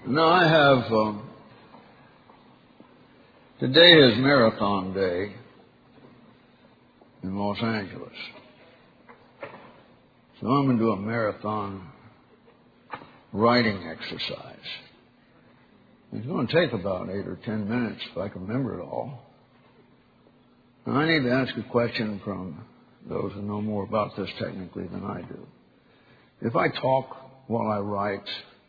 Now I have, today is Marathon Day in Los Angeles. So I'm going to do a marathon writing exercise. It's going to take about 8 or 10 minutes if I can remember it all. Now I need to ask a question from those who know more about this technically than I do. If I talk while I write,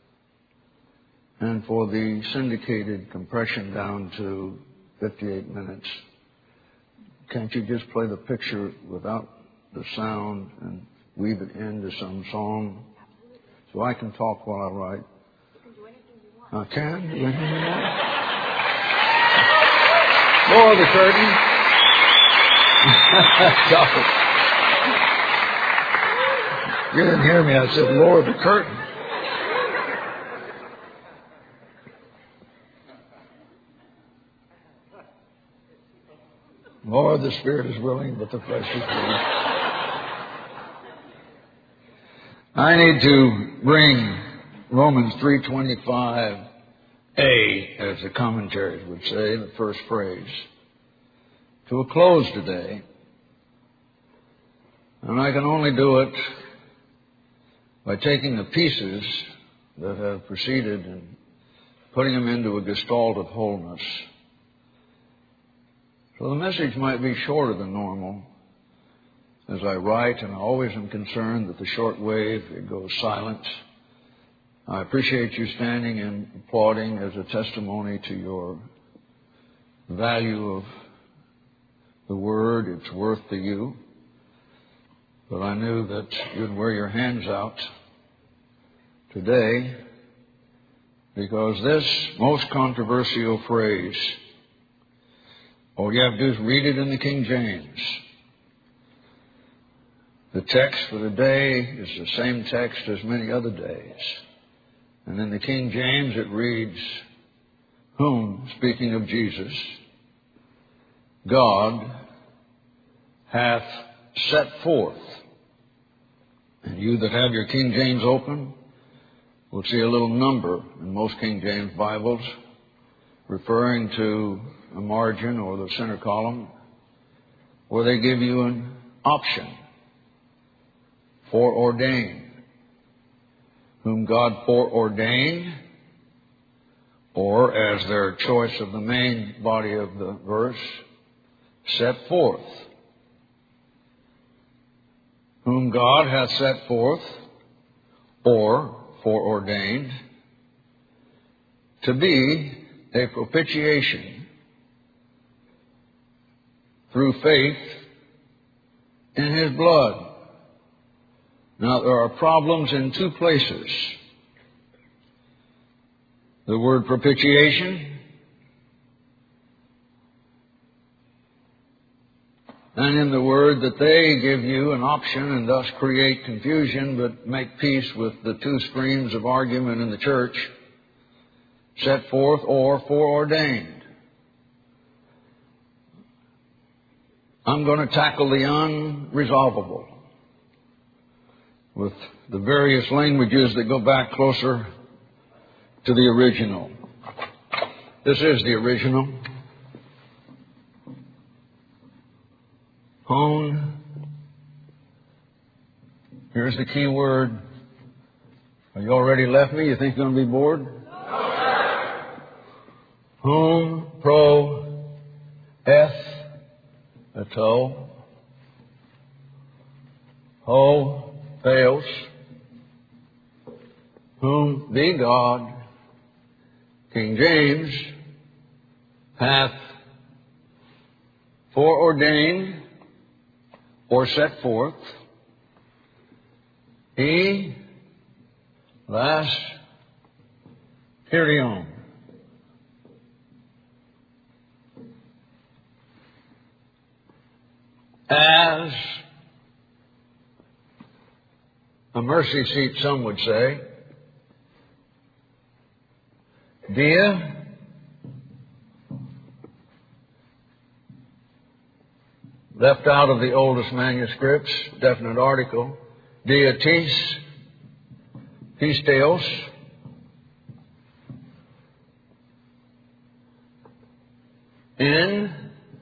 and for the syndicated compression down to 58 minutes, can't you just play the picture without the sound and weave it into some song? So I can talk while I write. You can do anything you want. I can do anything you want. Lower the curtain. Sorry. You didn't hear me. I said lower the curtain. Lord, the spirit is willing, but the flesh is weak. I need to bring Romans 3:25a, as the commentaries would say, the first phrase, to a close today. And I can only do it by taking the pieces that have preceded and putting them into a gestalt of wholeness. So the message might be shorter than normal as I write, and I always am concerned that the short wave, it goes silent. I appreciate you standing and applauding as a testimony to your value of the Word, its worth to you. But I knew that you'd wear your hands out today because this most controversial phrase, all you have to do is read it in the King James. The text for the day is the same text as many other days. And in the King James it reads, whom, speaking of Jesus, God hath set forth. And you that have your King James open will see a little number in most King James Bibles referring to a margin or the center column where they give you an option. Foreordained. Whom God foreordained, or as their choice of the main body of the verse, set forth. Whom God hath set forth, or foreordained, to be a propitiation through faith in His blood. Now, there are problems in two places. The word propitiation and in the word that they give you an option and thus create confusion but make peace with the two streams of argument in the church, set forth or foreordained. I'm going to tackle the unresolvable with the various languages that go back closer to the original. This is the original. Hone. Here's the key word. Are you already left me? You think you're going to be bored? Hone, pro, eth, ato, ho, Theos, whom the God, King James, hath foreordained or set forth, he, last, Kyrion. As a mercy seat, some would say. Dia, left out of the oldest manuscripts, definite article. Dietis, pisteos, in,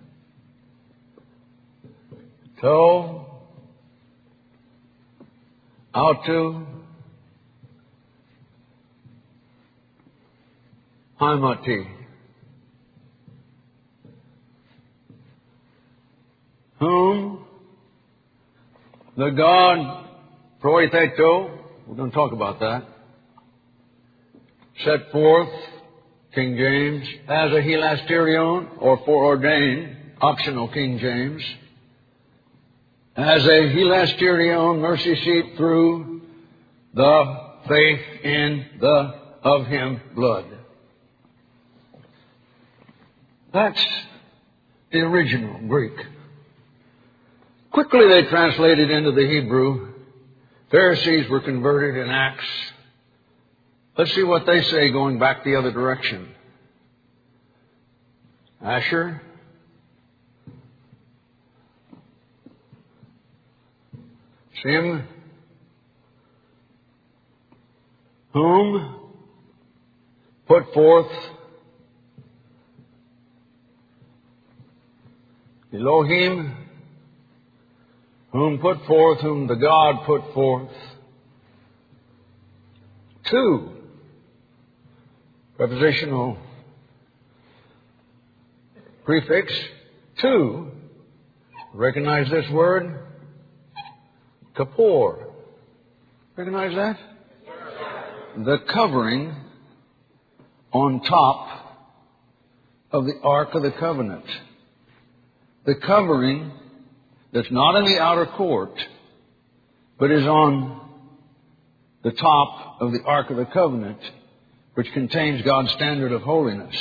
to, autu, haimati. Whom the God, proetheto, we're going to talk about that, set forth, King James, as a hilasterion, or foreordained, optional King James, as a hilasterion mercy seat through the faith in the of Him blood. That's the original Greek. Quickly they translated into the Hebrew. Pharisees were converted in Acts. Let's see what they say going back the other direction. Asher, Sim, whom put forth Elohim, whom put forth, whom the God put forth. Two, prepositional prefix, two. Recognize this word? Kapor. Recognize that? The covering on top of the Ark of the Covenant. The covering that's not in the outer court, but is on the top of the Ark of the Covenant, which contains God's standard of holiness.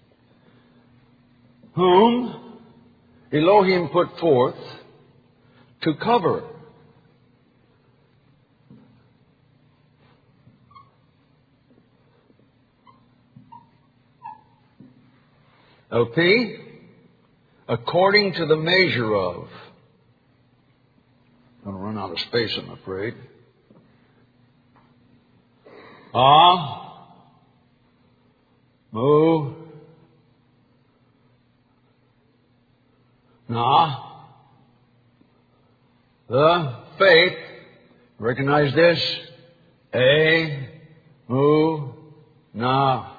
Whom Elohim put forth to cover. LP, according to the measure of. I'm going to run out of space, I'm afraid. Mu, Na, the faith, recognize this, Mu, Na,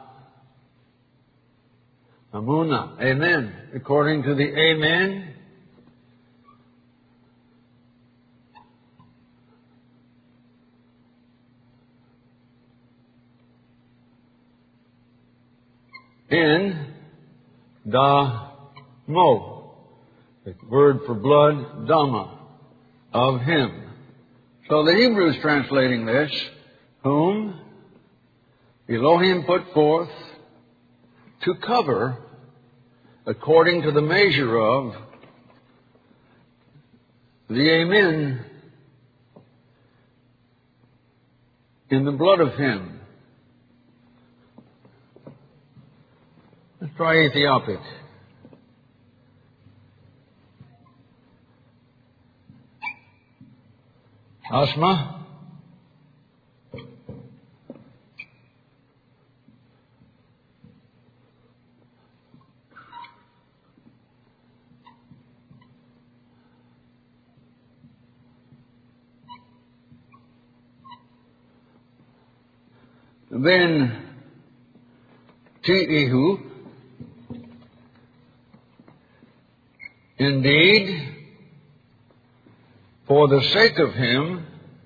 Amuna, amen, according to the amen, in Damo, the word for blood, Dama, of Him. So the Hebrew is translating this, whom Elohim put forth to cover according to the measure of the Amen in the blood of Him. Let's try Ethiopic. Asma. Then Ti'ihu. Indeed, for the sake of Him,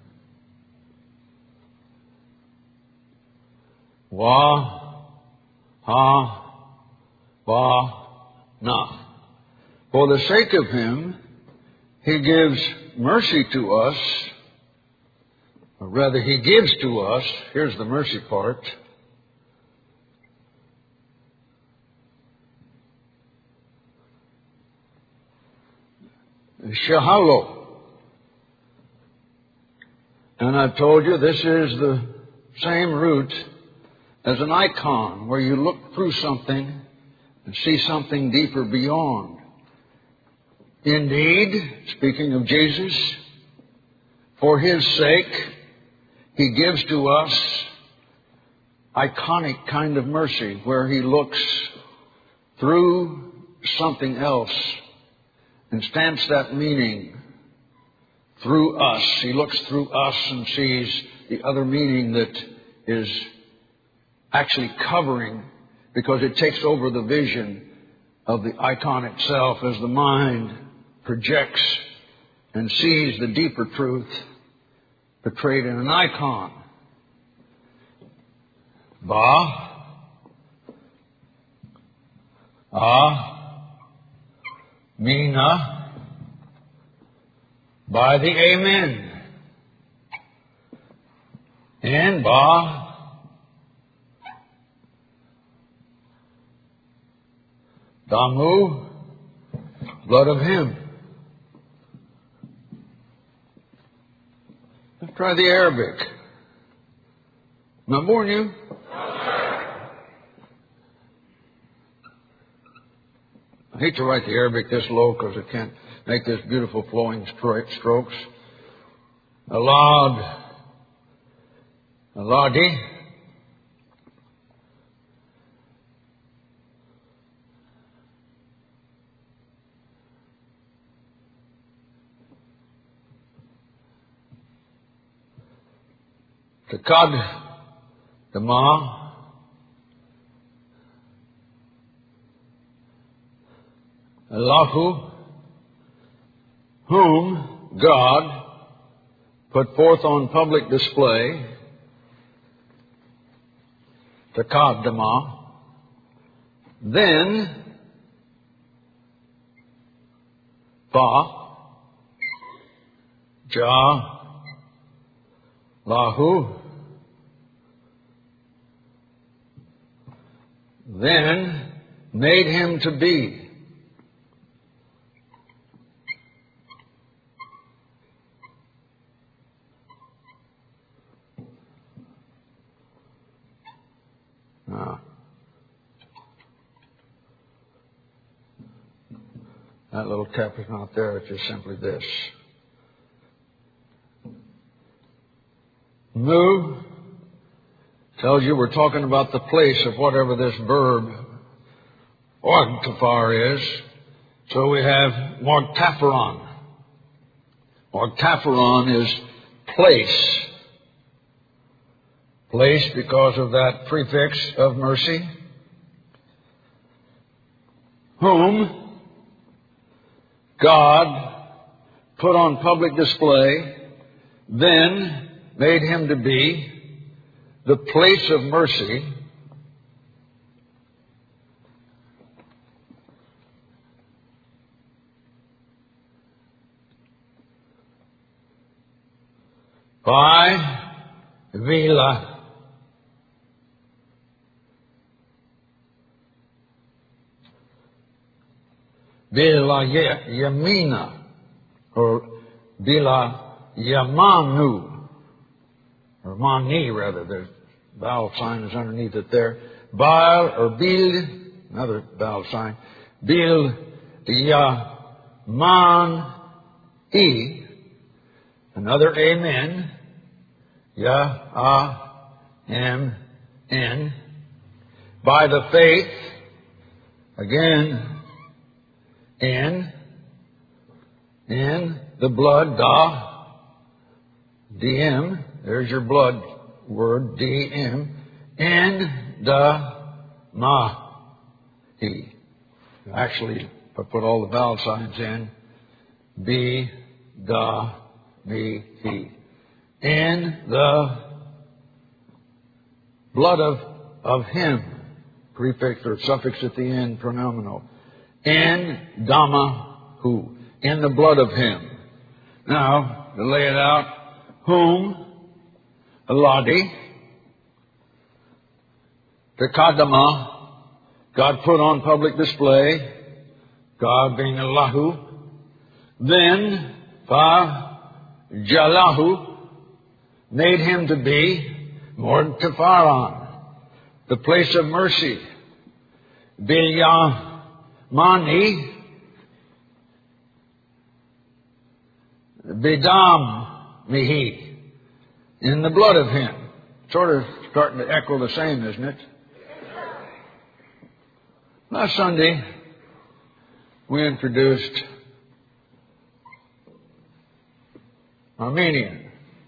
Wa, Ha, Ba, Na. For the sake of Him, He gives mercy to us, or rather He gives to us, here's the mercy part, Shahalo. And I've told you this is the same root as an icon, where you look through something and see something deeper beyond. Indeed, speaking of Jesus, for His sake, He gives to us iconic kind of mercy, where He looks through something else and stamps that meaning through us. He looks through us and sees the other meaning that is actually covering, because it takes over the vision of the icon itself as the mind projects and sees the deeper truth portrayed in an icon. Ba, Mina, by the Amen. And Ba, Damu, blood of Him. Let's try the Arabic. Am I boring you? I hate to write the Arabic this low because I can't make this beautiful flowing strokes. Alad, Aladi, Takad, Dama, Allahu, whom God put forth on public display, Takaddama, then Fa, Ja, Lahu, then made him to be. That little cap is not there, it's just simply this. Mu tells you we're talking about the place of whatever this verb Orgtafar is. So we have Morgtaferon. Morgtaferon is place. Place because of that prefix of mercy. Whom God put on public display, then made him to be the place of mercy, by Vila. Bila Yamina, or Bila Yamanu, or Mani rather, the vowel sign is underneath it there. Bil or Bil, another vowel sign. Bil Yaman E, another Amen. Ya-A-M-N. By the faith, again, in the blood, da, D-M, there's your blood word, D-M, and da, ma, he. Actually, if I put all the vowel signs in, B, da, me, he. In the blood of him, prefix or suffix at the end, pronominal. In Dama, who? In the blood of him. Now, to lay it out, whom? Aladi. Takadama, God put on public display, God being Allahu. Then, Fa Jalahu, made him to be Morgtafaran, the place of mercy. Bilyamani, Bidam Mihi, in the blood of him. Sort of starting to echo the same, isn't it? Last Sunday, we introduced Armenian.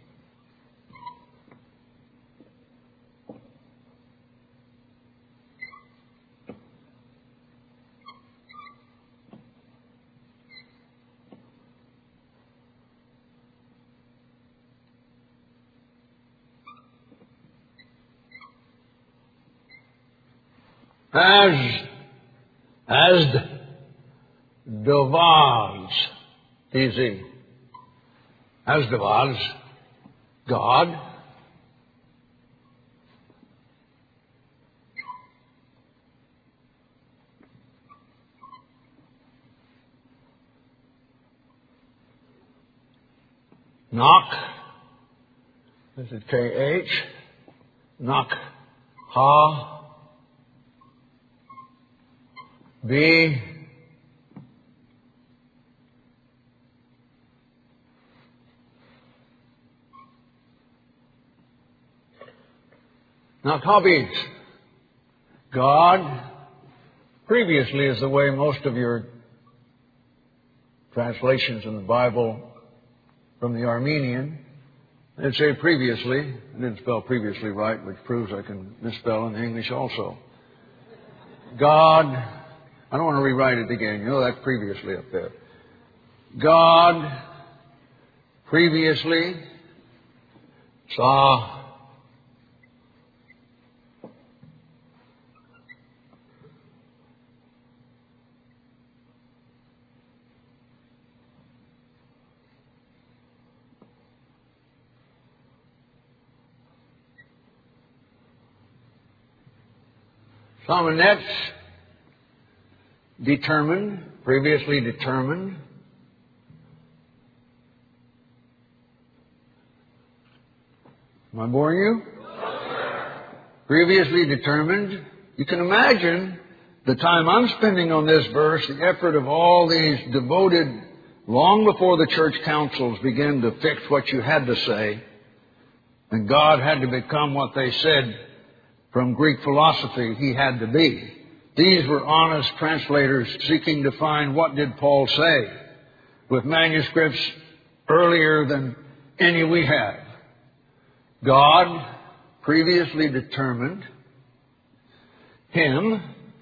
Asdavaz, easy. Asdavaz, God. Knock, this is K-H, knock, ha, B, now copies. God, previously is the way most of your translations in the Bible from the Armenian, they'd say previously. I didn't spell previously right, which proves I can misspell in English also. God, I don't want to rewrite it again. You know that's previously up there. God, previously, saw, Somanetz, determined, previously determined. Am I boring you? Previously determined. You can imagine the time I'm spending on this verse, the effort of all these devoted, long before the church councils began to fix what you had to say, and God had to become what they said from Greek philosophy he had to be. These were honest translators seeking to find what did Paul say, with manuscripts earlier than any we have. God previously determined him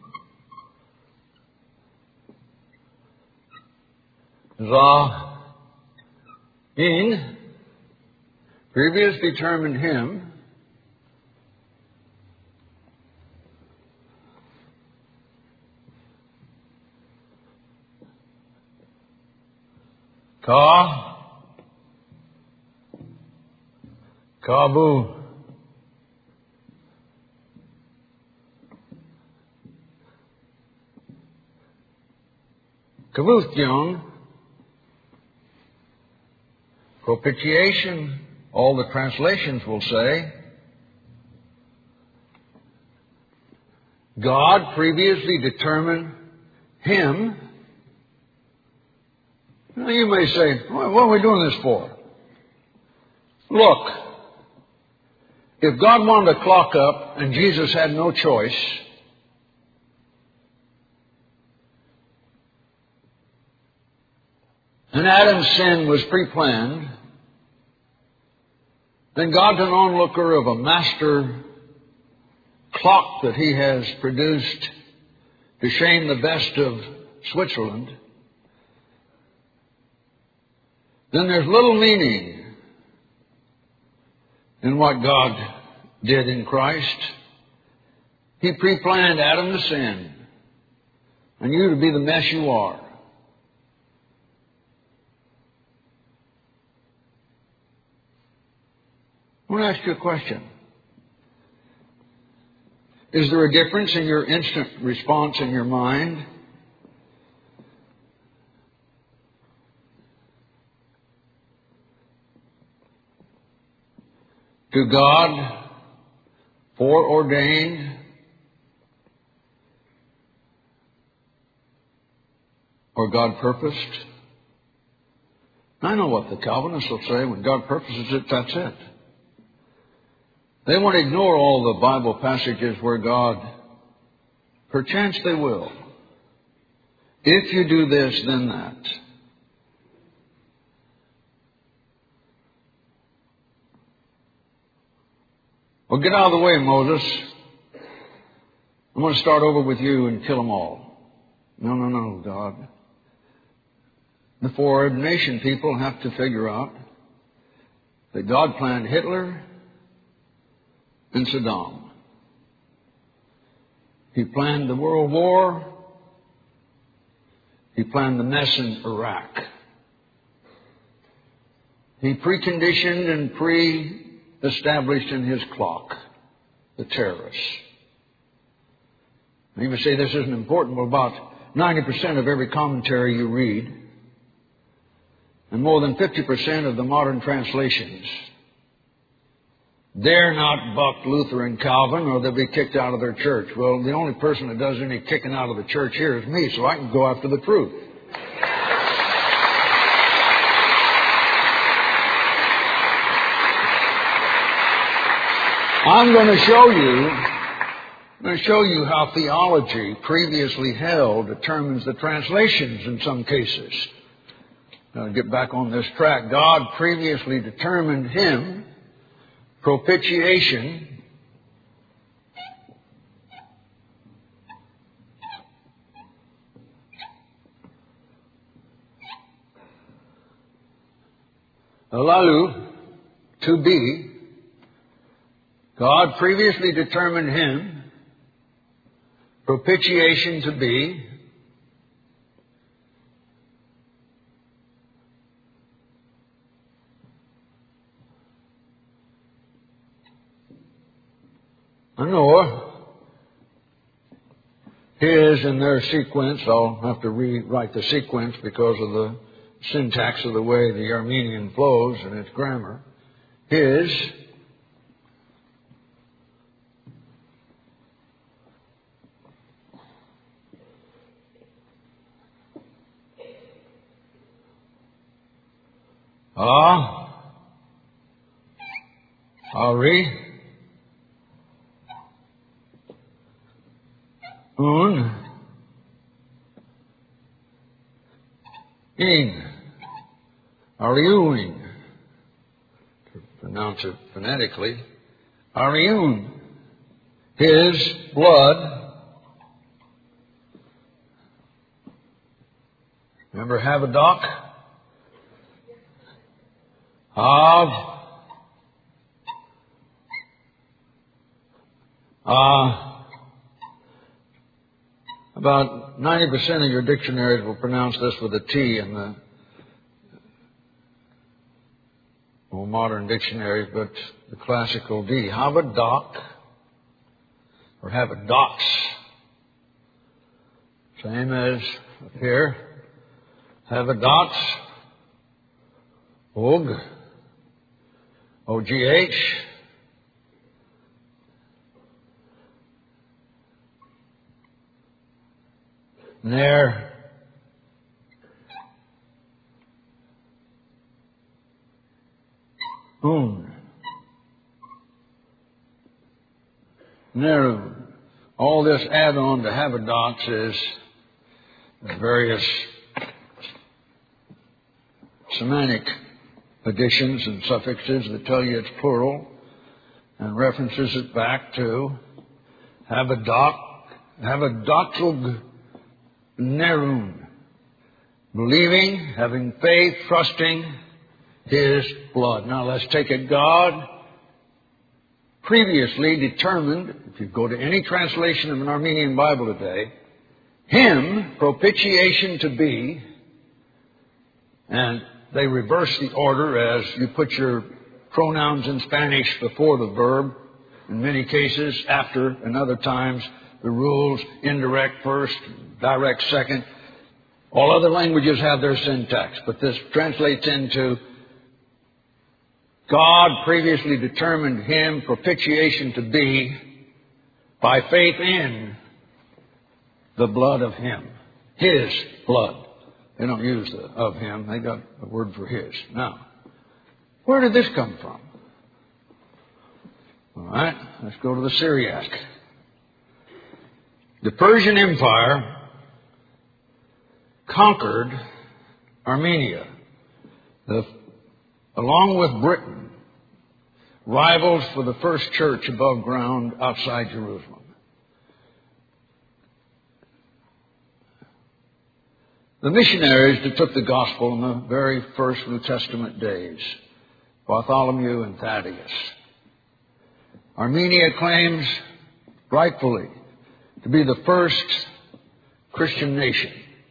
in previously determined him Kabu Kavuthyon, propitiation, all the translations will say. God previously determined him. Now you may say, what are we doing this for? Look, if God wanted to clock up and Jesus had no choice, and Adam's sin was pre-planned, then God's an onlooker of a master clock that he has produced to shame the best of Switzerland. Then there's little meaning in what God did in Christ. He pre-planned Adam to sin and you to be the mess you are. I want to ask you a question. Is there a difference in your instant response in your mind to God foreordained or God purposed? I know what the Calvinists will say. When God purposes it, that's it. They want to ignore all the Bible passages where God, perchance they will, If you do this, then that. Well, get out of the way, Moses. I'm going to start over with you and kill them all. No, God. The foreign nation people have to figure out that God planned Hitler and Saddam. He planned the World War. He planned the mess in Iraq. He preconditioned and pre-established in his clock the terrorists. And you may say this isn't important. Well, about 90% of every commentary you read, and more than 50% of the modern translations, dare not buck Luther and Calvin or they'll be kicked out of their church. Well, the only person that does any kicking out of the church here is me, so I can go after the truth. I'm going to show you how theology previously held determines the translations in some cases. Now, get back on this track. God previously determined him propitiation alalu to be. God previously determined him propitiation to be Noah. His in their sequence, I'll have to rewrite the sequence because of the syntax of the way the Armenian flows and its grammar. His Ari Un In Ariun, to pronounce it phonetically, Ariun, his blood. Remember Habakkuk? About 90% of your dictionaries will pronounce this with a T in the more modern dictionaries, but the classical D. Habakkuk, or Habaddocks. Same as up here. Habaddocks. Og. O-G-H. Ner. Un. Neru. All this add-on to Habaddocks is various semantic additions and suffixes that tell you it's plural and references it back to Habaddoctug Nerun. Believing, having faith, trusting his blood. Now let's take it. God previously determined, if you go to any translation of an Armenian Bible today, him propitiation to be, and they reverse the order as you put your pronouns in Spanish before the verb, in many cases after, and other times the rules indirect first, direct second. All other languages have their syntax, but this translates into God previously determined him propitiation to be by faith in the blood of him. His blood. They don't use the of him. They got a word for his. Now, where did this come from? All right, let's go to the Syriac. The Persian Empire conquered Armenia, along with Britain, rivals for the first church above ground outside Jerusalem. The missionaries that took the gospel in the very first New Testament days, Bartholomew and Thaddeus. Armenia claims rightfully to be the first Christian nation.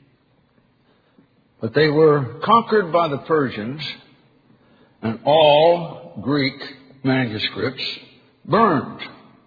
But they were conquered by the Persians, and all Greek manuscripts burned.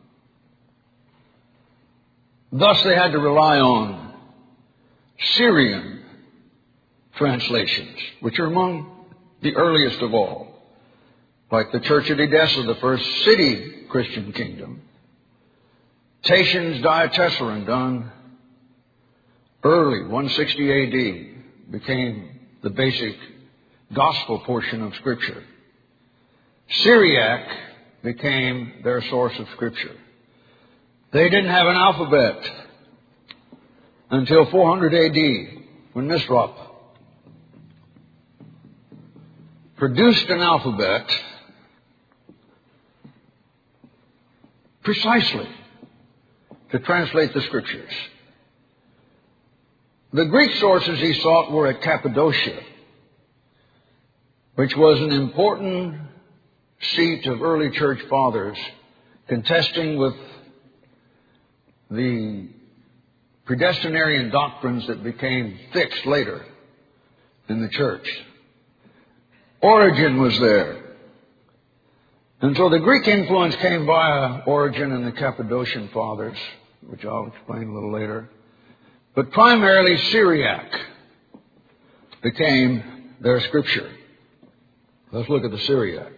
Thus they had to rely on Syrian translations, which are among the earliest of all, like the Church at Edessa, the first city Christian kingdom. Tatian's Diatessaron, done early, 160 A.D., became the basic gospel portion of Scripture. Syriac became their source of Scripture. They didn't have an alphabet until 400 A.D., when Nisroch produced an alphabet precisely to translate the Scriptures. The Greek sources he sought were at Cappadocia, which was an important seat of early church fathers contesting with the predestinarian doctrines that became fixed later in the church. Origen was there. And so the Greek influence came via Origen and the Cappadocian fathers, which I'll explain a little later. But primarily Syriac became their scripture. Let's look at the Syriac.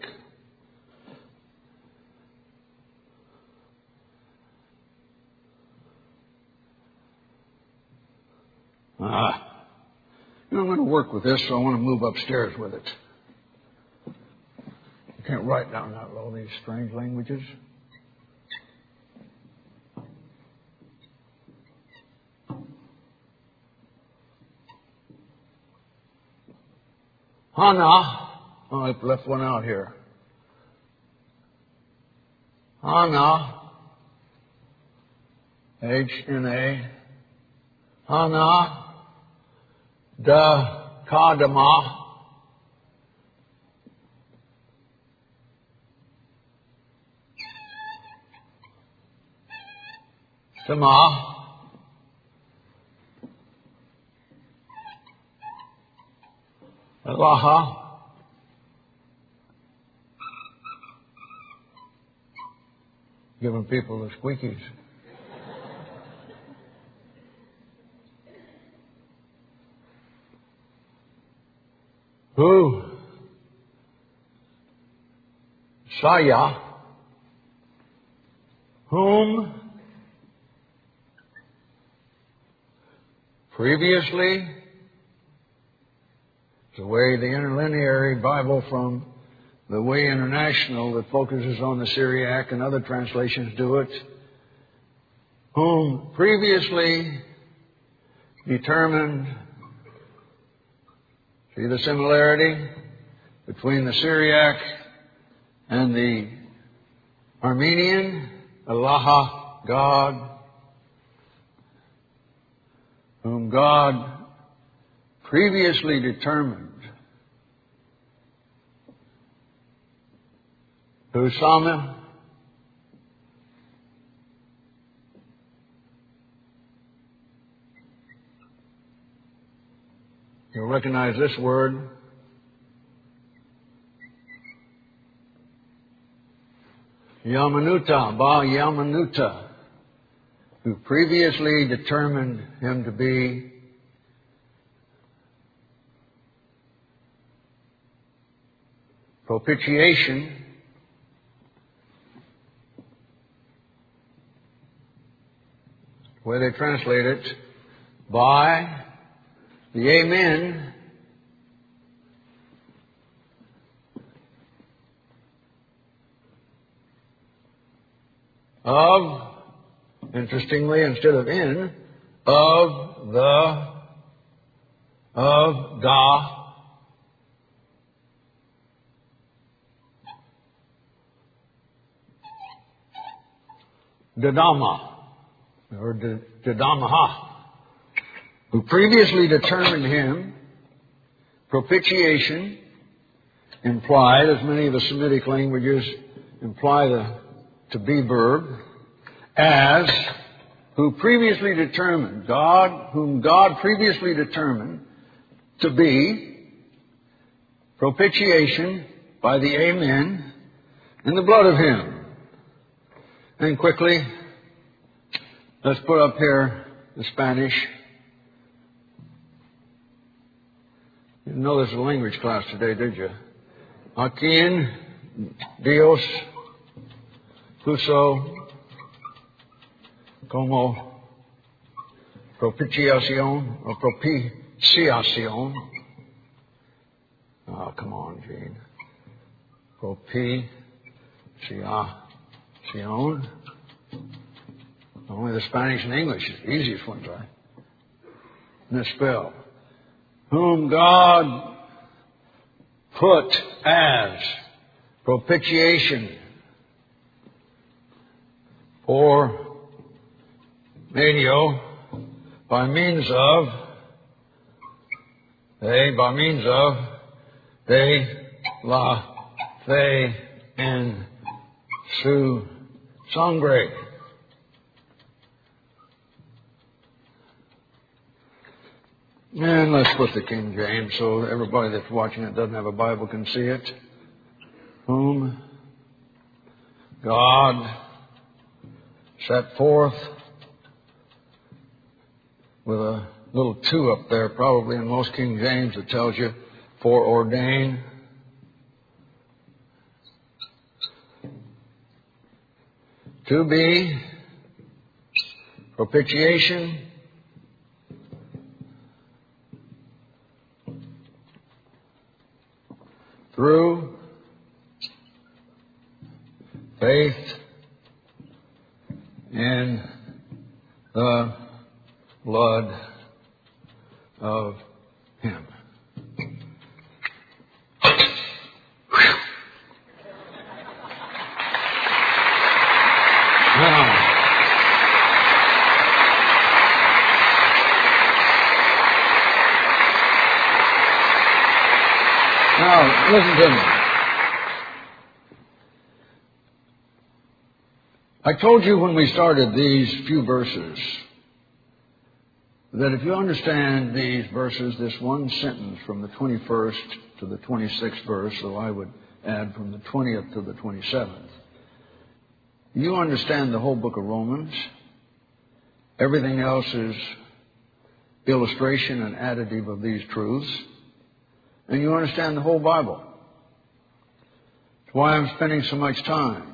I'm going to work with this, so I want to move upstairs with it. You can't write down out all these strange languages. Hana. Oh, I left one out here. Hana. H-N-A. Hana. Da Kadama. Sama. Alaha. Giving people the squeakies. Who? Saya. Whom? Previously, the way the interlineary Bible from the Way International that focuses on the Syriac and other translations do it, whom previously determined, see the similarity between the Syriac and the Armenian, Allah, God, whom God previously determined. Husama. You'll recognize this word. Yamanuta, Ba Yamanuta, who previously determined him to be propitiation, where they translate it, by the Amen of, interestingly, instead of in, of the of Dodama, or Dodamaha, who previously determined him, propitiation, implied, as many of the Semitic languages imply the to be verb, as who previously determined, whom God previously determined to be propitiation by the Amen in the blood of Him. And quickly, let's put up here the Spanish. You didn't know this was a language class today, did you? A quien Dios puso como propitiación or propitiación. Oh, come on, Gene. Propitiación. Only the Spanish and English is the easiest ones, right? Misspelled. Whom God put as propitiation for medio by means of de la fe en su sangre. And let's put the King James so everybody that's watching it doesn't have a Bible can see it. Whom God set forth with a little 2 up there, probably in most King James that tells you foreordain. To be propitiation through faith in the blood of Him. Now, listen to me. I told you when we started these few verses that if you understand these verses, this one sentence from the 21st to the 26th verse, so I would add from the 20th to the 27th, you understand the whole book of Romans. Everything else is illustration and additive of these truths. And you understand the whole Bible. That's why I'm spending so much time.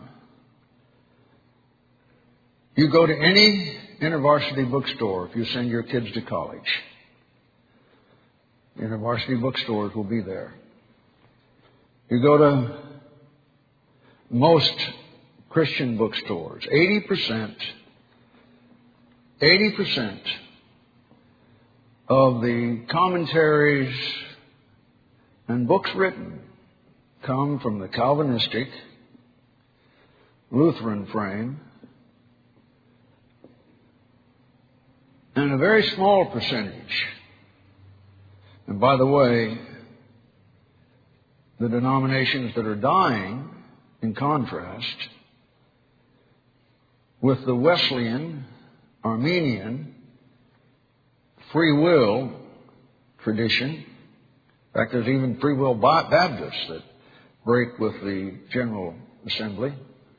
You go to any InterVarsity bookstore if you send your kids to college. InterVarsity bookstores will be there. You go to most Christian bookstores, 80% of the commentaries and books written come from the Calvinistic, Lutheran frame, and a very small percentage. And by the way, the denominations that are dying, in contrast, with the Wesleyan, Armenian, free will tradition. In fact, there's even free will Baptists that break with the General Assembly.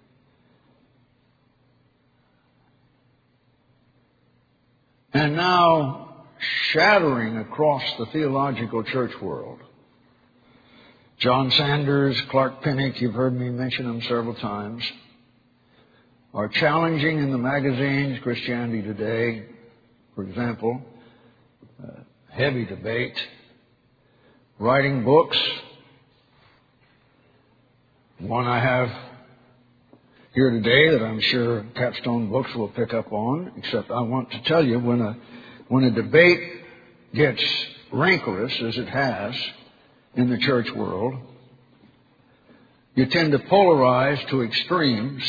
And now shattering across the theological church world. John Sanders, Clark Pinnock, you've heard me mention them several times, are challenging in the magazines, Christianity Today, for example, heavy debate, writing books. One I have here today that I'm sure Capstone Books will pick up on, except I want to tell you when a debate gets rancorous as it has in the church world, you tend to polarize to extremes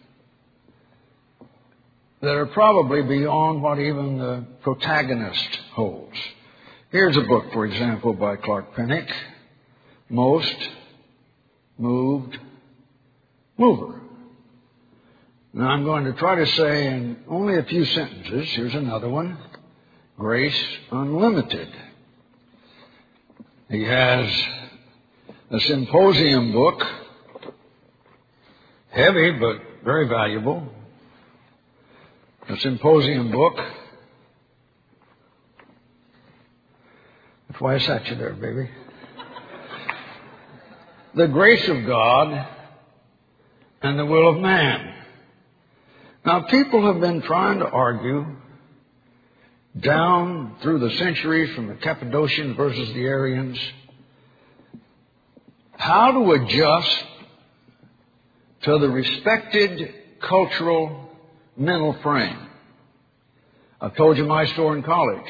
that are probably beyond what even the protagonist holds. Here's a book, for example, by Clark Pinnock, Most Moved Mover. Now I'm going to try to say in only a few sentences, here's another one, Grace Unlimited. He has a symposium book, heavy but very valuable, a symposium book. That's why I sat you there, baby. The Grace of God and the Will of Man. Now, people have been trying to argue down through the centuries from the Cappadocians versus the Arians how to adjust to the respected cultural mental frame. I've told you my story in college.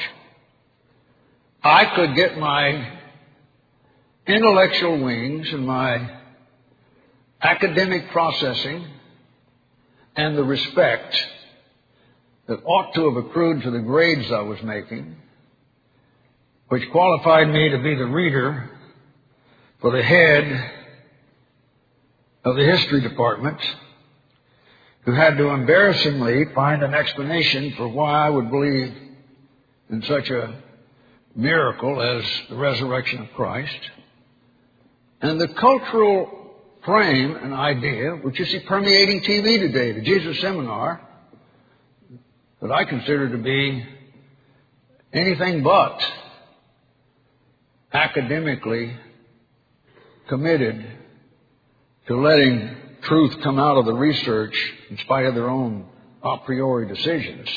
I could get my intellectual wings and my academic processing and the respect that ought to have accrued to the grades I was making, which qualified me to be the reader for the head of the history department, who had to embarrassingly find an explanation for why I would believe in such a miracle as the resurrection of Christ. And the cultural frame and idea, which you see permeating TV today, the Jesus Seminar, that I consider to be anything but academically committed to letting truth come out of the research in spite of their own a priori decisions.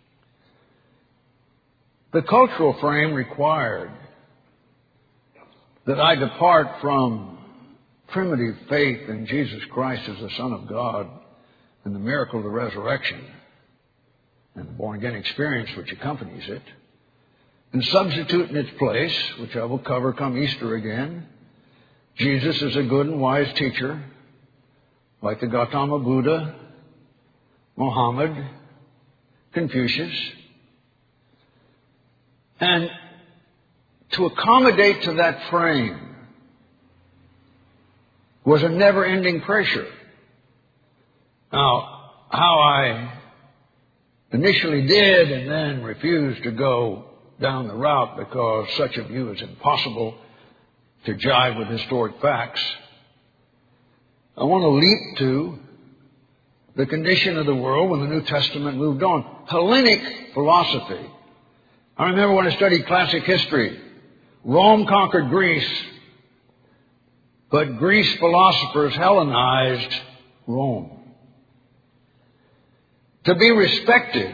The cultural frame required that I depart from primitive faith in Jesus Christ as the Son of God and the miracle of the resurrection and the born-again experience which accompanies it, and substitute in its place, which I will cover come Easter again, Jesus is a good and wise teacher, like the Gautama Buddha, Muhammad, Confucius. And to accommodate to that frame was a never-ending pressure. Now, how I initially did and then refused to go down the route because such a view is impossible to jive with historic facts, I want to leap to the condition of the world when the New Testament moved on. Hellenic philosophy. I remember when I studied classic history, Rome conquered Greece, but Greece philosophers Hellenized Rome. To be respected,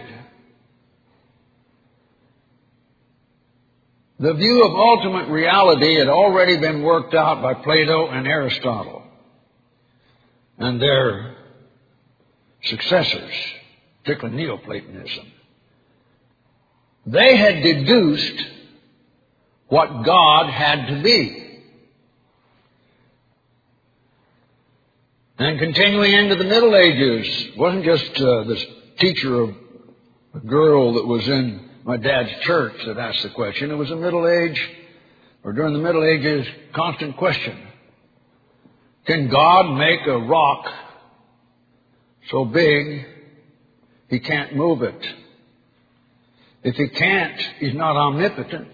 the view of ultimate reality had already been worked out by Plato and Aristotle and their successors, particularly Neoplatonism. They had deduced what God had to be. And continuing into the Middle Ages, it wasn't just this teacher of a girl that was in my dad's church that asked the question. It was a Middle Age, or during the Middle Ages, constant question. Can God make a rock so big He can't move it? If He can't, He's not omnipotent.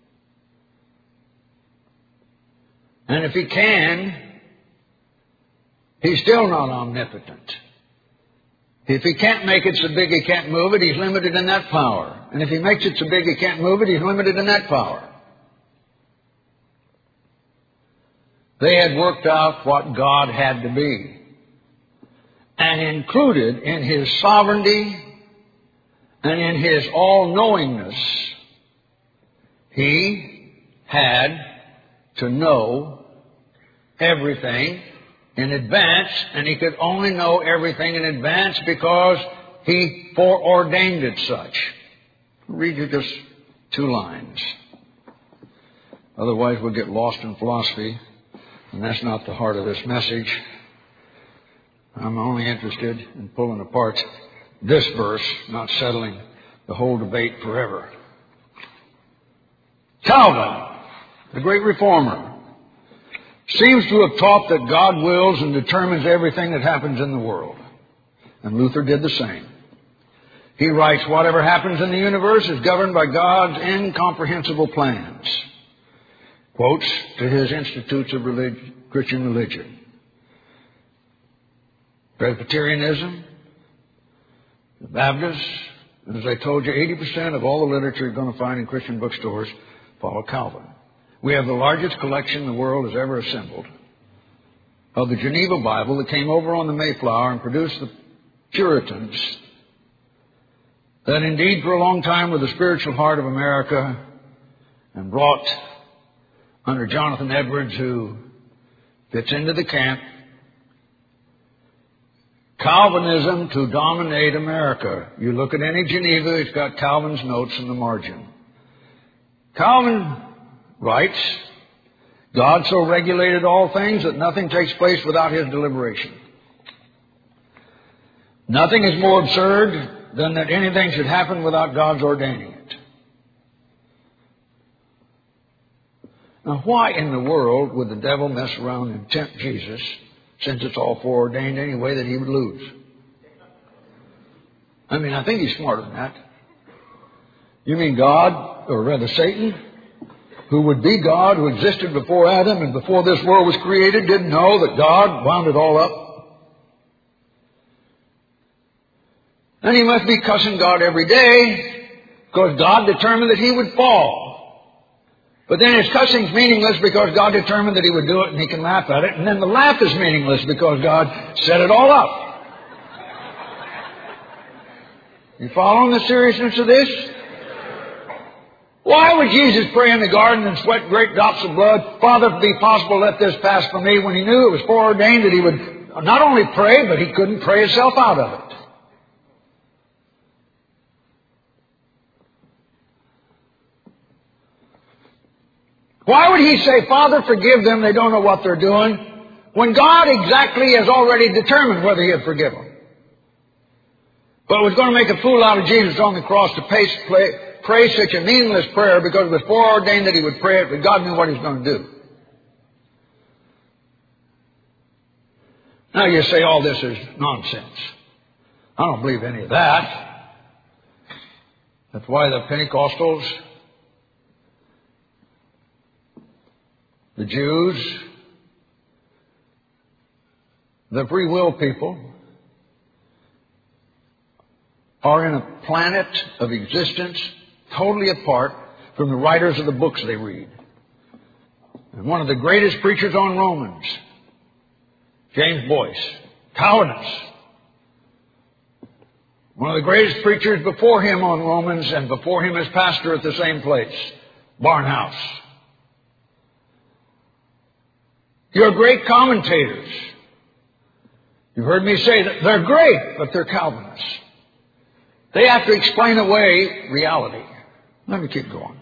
And if He can, He's still not omnipotent. If He can't make it so big He can't move it, He's limited in that power. And if He makes it so big He can't move it, He's limited in that power. They had worked out what God had to be. And included in His sovereignty and in His all-knowingness, He had to know everything in advance, and He could only know everything in advance because He foreordained it such. I'll read you just 2 lines. Otherwise we'll get lost in philosophy, and that's not the heart of this message. I'm only interested in pulling apart this verse, not settling the whole debate forever. Calvin, the great reformer, seems to have taught that God wills and determines everything that happens in the world. And Luther did the same. He writes, whatever happens in the universe is governed by God's incomprehensible plans. Quotes to his Institutes of Christian Religion. Presbyterianism, the Baptists, and as I told you, 80% of all the literature you're going to find in Christian bookstores follow Calvin. We have the largest collection the world has ever assembled of the Geneva Bible that came over on the Mayflower and produced the Puritans that indeed for a long time were the spiritual heart of America and brought under Jonathan Edwards, who fits into the camp, Calvinism to dominate America. You look at any Geneva, it's got Calvin's notes in the margin. Calvin writes, God so regulated all things that nothing takes place without his deliberation. Nothing is more absurd than that anything should happen without God's ordaining it. Now, why in the world would the devil mess around and tempt Jesus, since it's all foreordained anyway, that he would lose? I mean, I think he's smarter than that. You mean God, or rather Satan, who would be God, who existed before Adam and before this world was created, didn't know that God wound it all up? And he must be cussing God every day because God determined that he would fall. But then his cussing's meaningless because God determined that he would do it and he can laugh at it. And then the laugh is meaningless because God set it all up. You following the seriousness of this? Why would Jesus pray in the garden and sweat great drops of blood? Father, if it be possible, let this pass from me, when he knew it was foreordained that he would not only pray, but he couldn't pray himself out of it. Why would he say, Father, forgive them, they don't know what they're doing, when God exactly has already determined whether he'd forgive them? But was going to make a fool out of Jesus on the cross to pray such a meaningless prayer because it was foreordained that he would pray it, but God knew what he was going to do. Now you say all this is nonsense. I don't believe any of that. That's why the Pentecostals, the Jews, the free will people, are in a planet of existence totally apart from the writers of the books they read. And one of the greatest preachers on Romans, James Boyce, Calvinist. One of the greatest preachers before him on Romans and before him as pastor at the same place, Barnhouse. You're great commentators. You've heard me say that they're great, but they're Calvinists. They have to explain away reality. Let me keep going.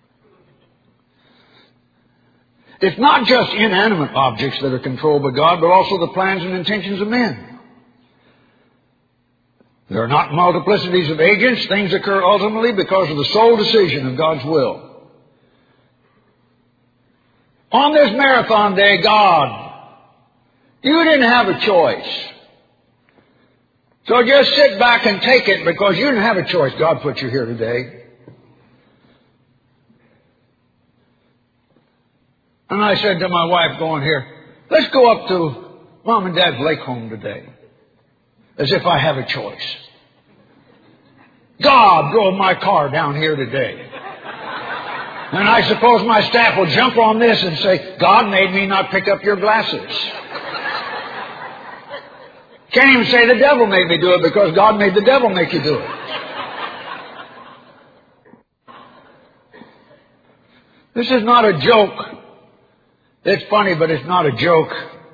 It's not just inanimate objects that are controlled by God, but also the plans and intentions of men. There are not multiplicities of agents. Things occur ultimately because of the sole decision of God's will. On this marathon day, God, you didn't have a choice. So just sit back and take it because you didn't have a choice. God put you here today. And I said to my wife going here, let's go up to Mom and Dad's lake home today. As if I have a choice. God drove my car down here today. And I suppose my staff will jump on this and say, God made me not pick up your glasses. Can't even say the devil made me do it because God made the devil make you do it. This is not a joke. It's funny, but it's not a joke.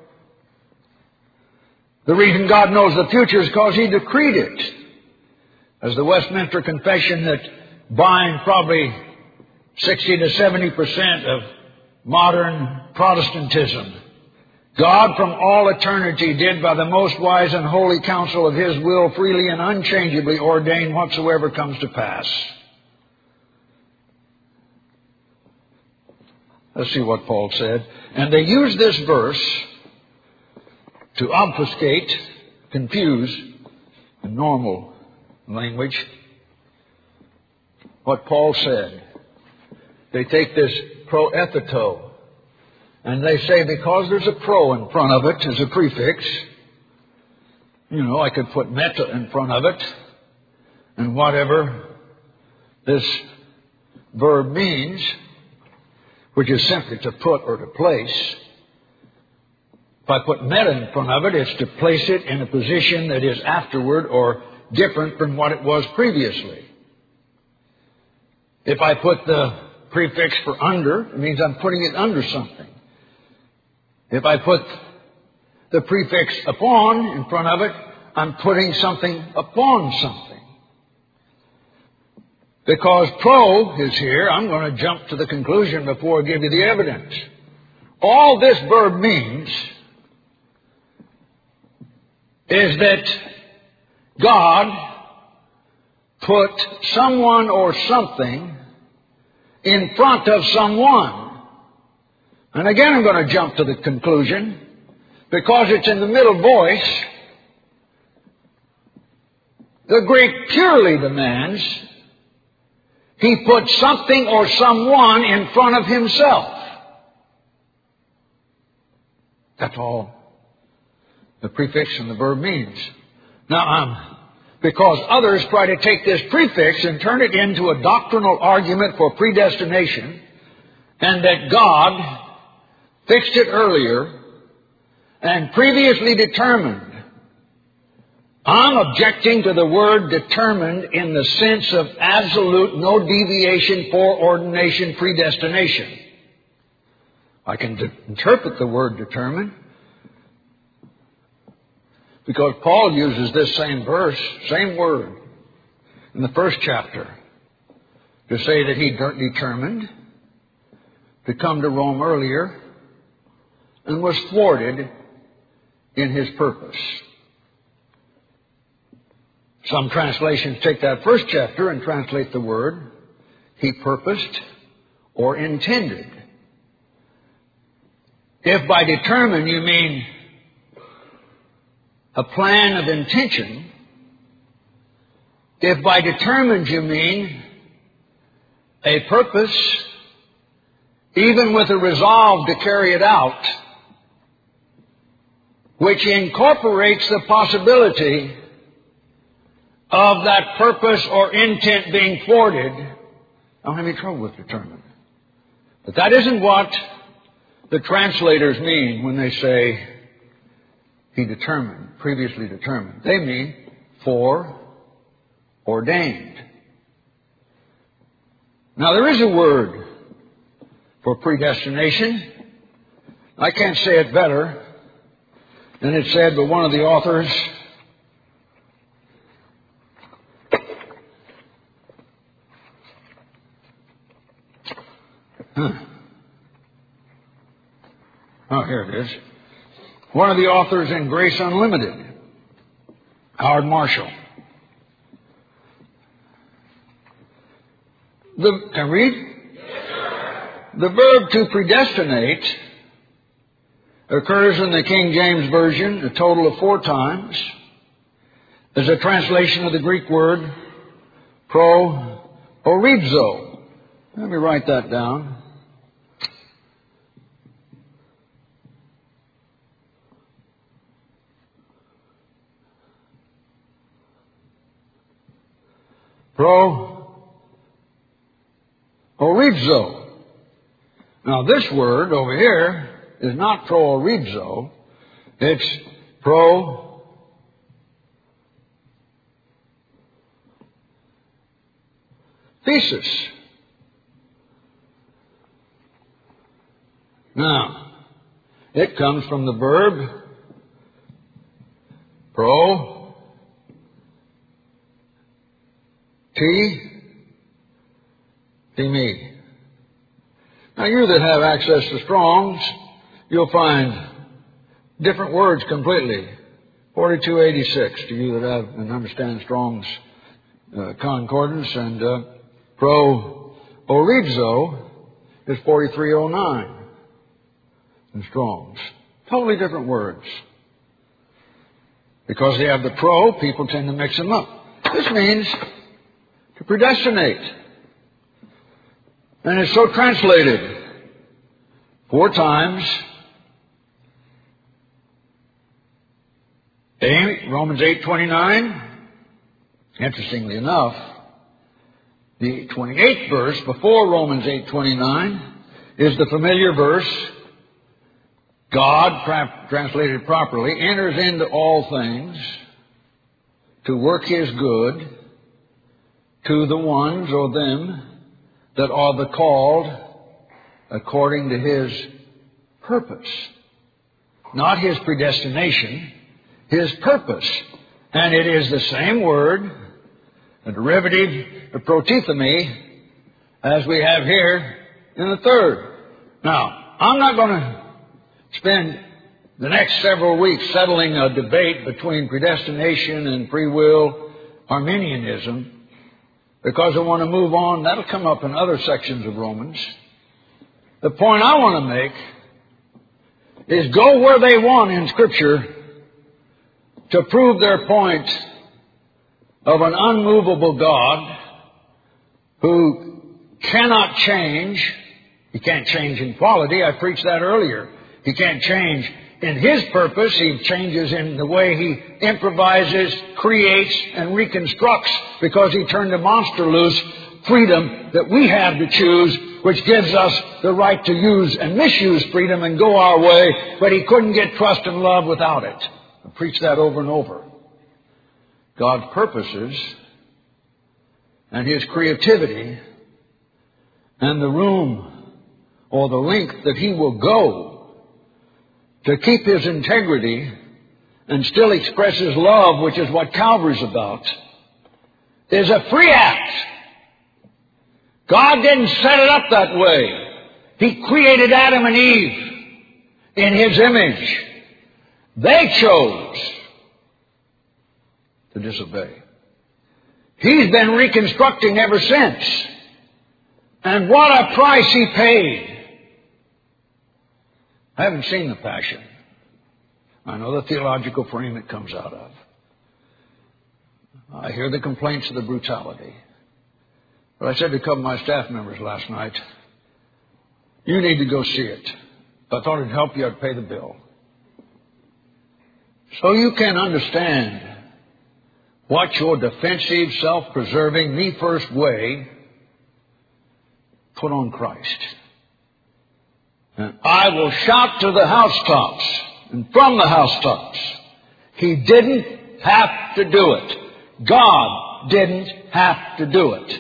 The reason God knows the future is because he decreed it. As the Westminster Confession that binds probably 60 to 70% of modern Protestantism. God from all eternity did by the most wise and holy counsel of His will freely and unchangeably ordain whatsoever comes to pass. Let's see what Paul said. And they use this verse to obfuscate, confuse, in normal language, what Paul said. They take this proetheto, and they say because there's a pro in front of it as a prefix, I could put meta in front of it, and whatever this verb means, which is simply to put or to place. If I put meta in front of it, it's to place it in a position that is afterward or different from what it was previously. If I put the prefix for under, it means I'm putting it under something. If I put the prefix upon in front of it, I'm putting something upon something. Because pro is here, I'm going to jump to the conclusion before I give you the evidence. All this verb means is that God put someone or something in front of someone. And again, I'm going to jump to the conclusion, because it's in the middle voice, the Greek purely demands He put something or someone in front of Himself. That's all the prefix and the verb means. Now, because others try to take this prefix and turn it into a doctrinal argument for predestination, and that God fixed it earlier and previously determined. I'm objecting to the word determined in the sense of absolute, no deviation, foreordination, predestination. I can interpret the word determined because Paul uses this same verse, same word, in the first chapter to say that he determined to come to Rome earlier and was thwarted in his purpose. Some translations take that first chapter and translate the word he purposed or intended. If by determine you mean a plan of intention, if by determined you mean a purpose, even with a resolve to carry it out, which incorporates the possibility of that purpose or intent being thwarted, I don't have any trouble with determined. But that isn't what the translators mean when they say he determined, previously determined. They mean foreordained. Now there is a word for predestination. I can't say it better than it's said by one of the authors. Oh, here it is. One of the authors in Grace Unlimited, Howard Marshall. Can I read? Yes, sir. The verb to predestinate occurs in the King James Version a total of 4 times. There's a translation of the Greek word pro-orizo. Let me write that down. Pro-orizo. Now this word over here is not pro-orizo. It's pro-thesis. Now, it comes from the verb me. Now, you that have access to Strong's, you'll find different words completely. 4286 to you that have and understand Strong's concordance, and pro orizo is 4309 in Strong's. Totally different words. Because they have the pro, people tend to mix them up. This means to predestinate. And it's so translated 4 times. Romans 8:29. Interestingly enough, the 28th verse before Romans 8:29 is the familiar verse. God, translated properly, enters into all things to work His good to the ones or them that are the called according to His purpose. Not His predestination, His purpose. And it is the same word, a derivative of protithemi, as we have here in the third. Now, I'm not going to spend the next several weeks settling a debate between predestination and free will Arminianism, because I want to move on. That'll come up in other sections of Romans. The point I want to make is go where they want in Scripture to prove their point of an unmovable God who cannot change. He can't change in quality. I preached that earlier. He can't change in His purpose. He changes in the way He improvises, creates, and reconstructs, because He turned a monster loose, freedom that we have to choose, which gives us the right to use and misuse freedom and go our way, but He couldn't get trust and love without it. I preach that over and over. God's purposes and His creativity and the room or the length that He will go to keep His integrity and still express His love, which is what Calvary's about, is a free act. God didn't set it up that way. He created Adam and Eve in His image. They chose to disobey. He's been reconstructing ever since. And what a price He paid. I haven't seen the Passion. I know the theological frame it comes out of. I hear the complaints of the brutality. But I said to a couple of my staff members last night, you need to go see it. If I thought it'd help you, I'd pay the bill. So you can understand what your defensive, self-preserving, me first way, put on Christ. And I will shout to the housetops and from the housetops. He didn't have to do it. God didn't have to do it.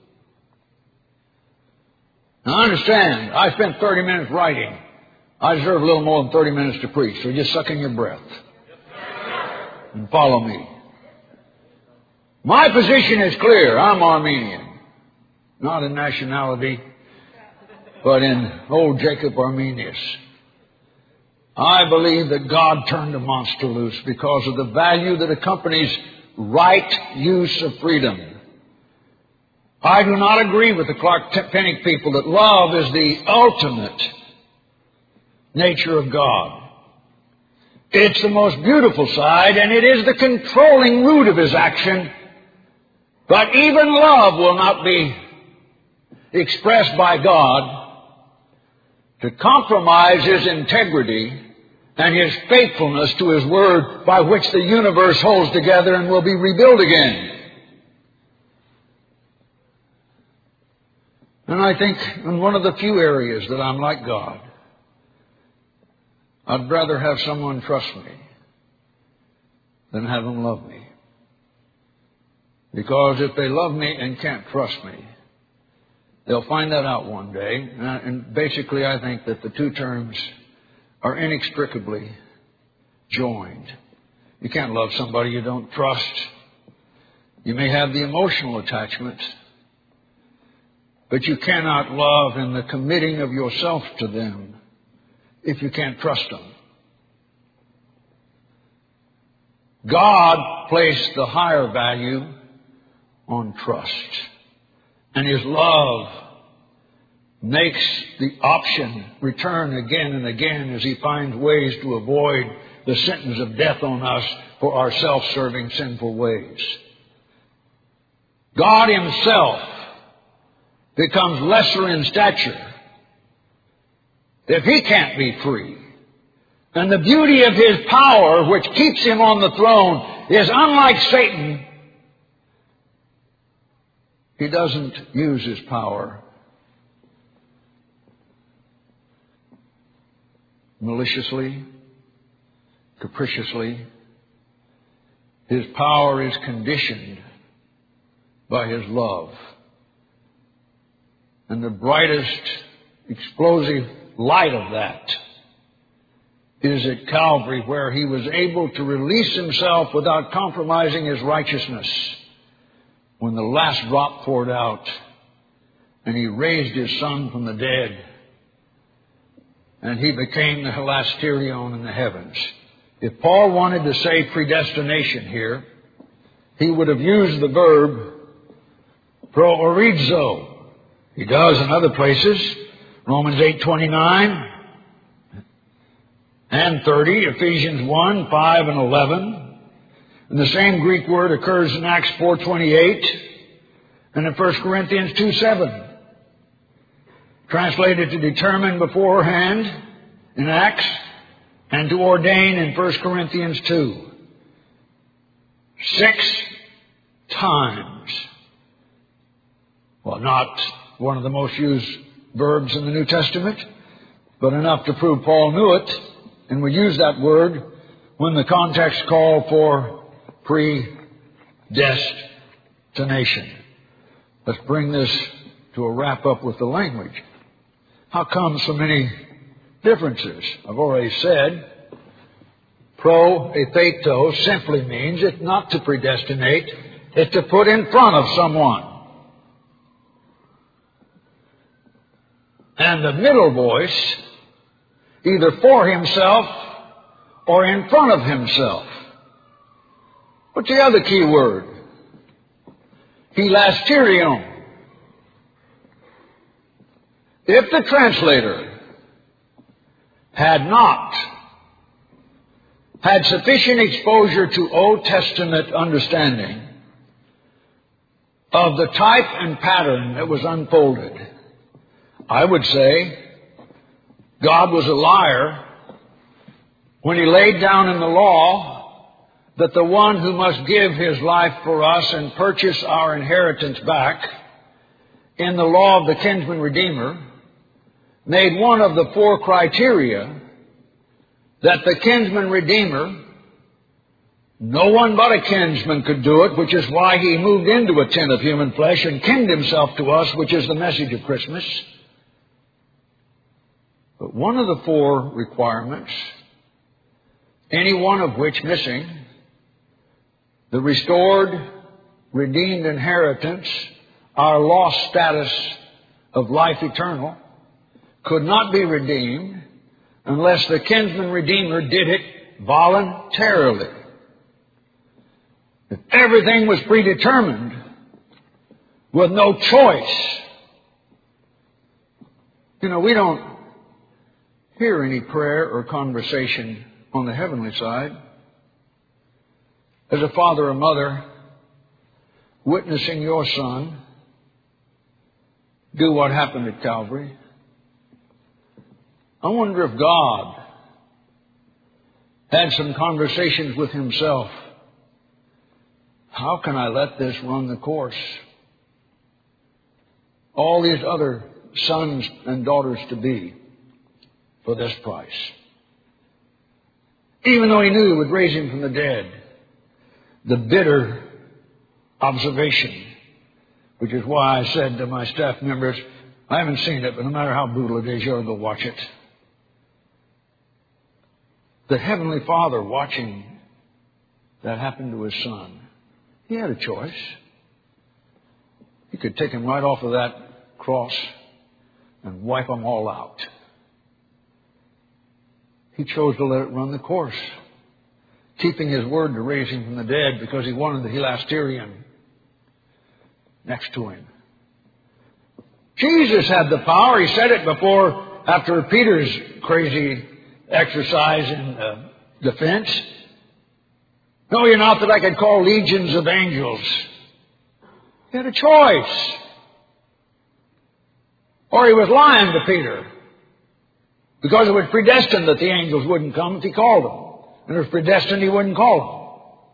Now understand, I spent 30 minutes writing. I deserve a little more than 30 minutes to preach, so just suck in your breath and follow me. My position is clear. I'm Armenian. Not in nationality, but in old Jacob Arminius. I believe that God turned a monster loose because of the value that accompanies right use of freedom. I do not agree with the Clark Pinnock people that love is the ultimate nature of God. It's the most beautiful side, and it is the controlling root of His action. But even love will not be expressed by God to compromise His integrity and His faithfulness to His Word, by which the universe holds together and will be rebuilt again. And I think in one of the few areas that I'm like God, I'd rather have someone trust me than have them love me. Because if they love me and can't trust me, they'll find that out one day. And basically, I think that the two terms are inextricably joined. You can't love somebody you don't trust. You may have the emotional attachment, But you cannot love in the committing of yourself to them if you can't trust them. God placed the higher value on trust. And His love makes the option return again and again as He finds ways to avoid the sentence of death on us for our self-serving sinful ways. God Himself becomes lesser in stature if He can't be free. And the beauty of His power, which keeps Him on the throne, is unlike Satan. He doesn't use His power maliciously, capriciously. His power is conditioned by His love. And the brightest explosive light of that is at Calvary, where He was able to release Himself without compromising His righteousness. When the last drop poured out and He raised His Son from the dead and He became the hilasterion in the heavens. If Paul wanted to say predestination here, he would have used the verb proorizo. He does in other places. Romans 8:29 and 30, Ephesians 1, 5 and 11. And the same Greek word occurs in Acts 4:28 and in 1 Corinthians 2:7. Translated to determine beforehand in Acts and to ordain in 1 Corinthians 2. 6 times. Well, not one of the most used verbs in the New Testament, but enough to prove Paul knew it and would use that word when the context called for predestination. Let's bring this to a wrap up with the language. How come so many differences? I've already said pro-etheto simply means it's not to predestinate, it's to put in front of someone. And the middle voice, either for himself or in front of himself. What's the other key word? Hilasterion. If the translator had not had sufficient exposure to Old Testament understanding of the type and pattern that was unfolded, I would say God was a liar when He laid down in the law that the one who must give His life for us and purchase our inheritance back in the law of the kinsman redeemer made one of the 4 criteria that the kinsman redeemer, no one but a kinsman could do it, which is why He moved into a tent of human flesh and kinned Himself to us, which is the message of Christmas. But one of the 4 requirements, any one of which missing, the restored, redeemed inheritance, our lost status of life eternal, could not be redeemed unless the kinsman redeemer did it voluntarily. If everything was predetermined with no choice, we don't hear any prayer or conversation on the heavenly side. As a father or mother witnessing your son do what happened at Calvary, I wonder if God had some conversations with Himself. How can I let this run the course? All these other sons and daughters to be for this price. Even though He knew He would raise Him from the dead. The bitter observation, which is why I said to my staff members, I haven't seen it, but no matter how brutal it is, you ought to go watch it. The Heavenly Father watching that happen to His Son. He had a choice. He could take Him right off of that cross and wipe them all out. He chose to let it run the course, keeping His word to raise Him from the dead because He wanted the Hilasterian next to Him. Jesus had the power. He said it before, after Peter's crazy exercise in defense. Know ye not that I could call legions of angels? He had a choice. Or he was lying to Peter, because it was predestined that the angels wouldn't come if he called them. And it was predestined he wouldn't call them.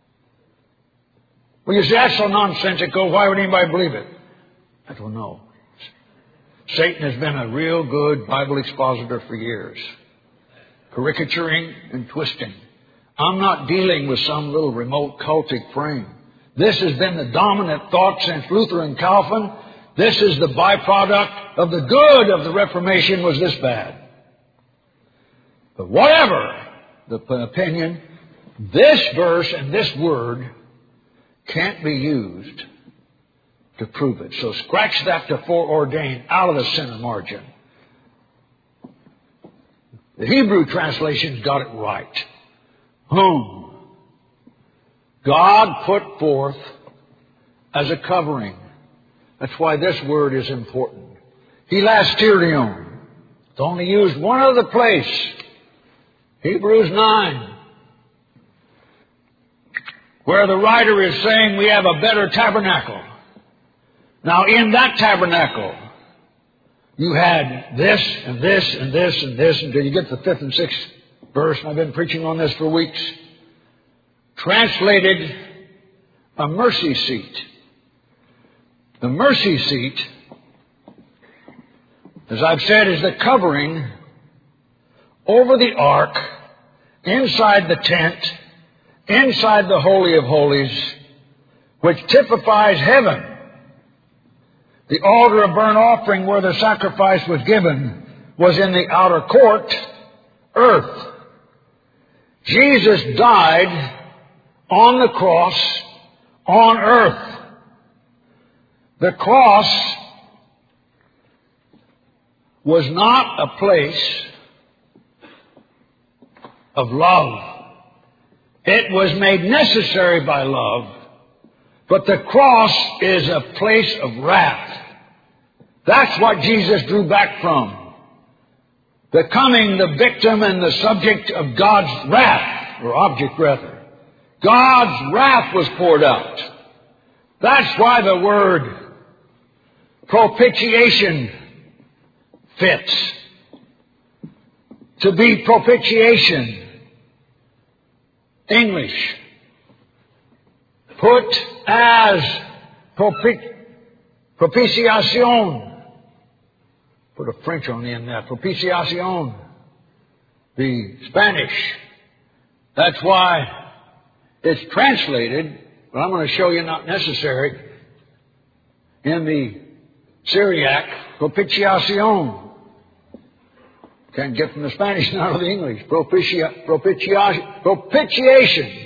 Well, you say, that's so nonsensical. Why would anybody believe it? I don't know. Satan has been a real good Bible expositor for years. Caricaturing and twisting. I'm not dealing with some little remote cultic frame. This has been the dominant thought since Luther and Calvin. This is the byproduct of the good of the Reformation was this bad. But whatever the opinion, this verse and this word can't be used to prove it. So scratch that to foreordained out of the center margin. The Hebrew translations got it right. Whom God put forth as a covering. That's why this word is important. Hilasterion. It's only used one other place. Hebrews 9. Where the writer is saying we have a better tabernacle. Now in that tabernacle, you had this and this and this and this until you get to the 5th and 6th verse. And I've been preaching on this for weeks. Translated a mercy seat. The mercy seat, as I've said, is the covering over the ark, inside the tent, inside the Holy of Holies, which typifies heaven. The altar of burnt offering where the sacrifice was given was in the outer court, earth. Jesus died on the cross on earth. The cross was not a place of love. It was made necessary by love, but the cross is a place of wrath. That's what Jesus drew back from. Becoming the victim and the subject of God's wrath, or object rather. God's wrath was poured out. That's why the word propitiation fits. To be propitiation. English. Put as propitiation. Put a French on the end there. Propitiation. The Spanish. That's why it's translated, but I'm going to show you not necessary, in the Syriac, propitiation. Can't get from the Spanish now to the English. Propitiation.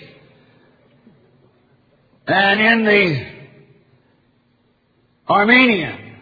And in the Armenian,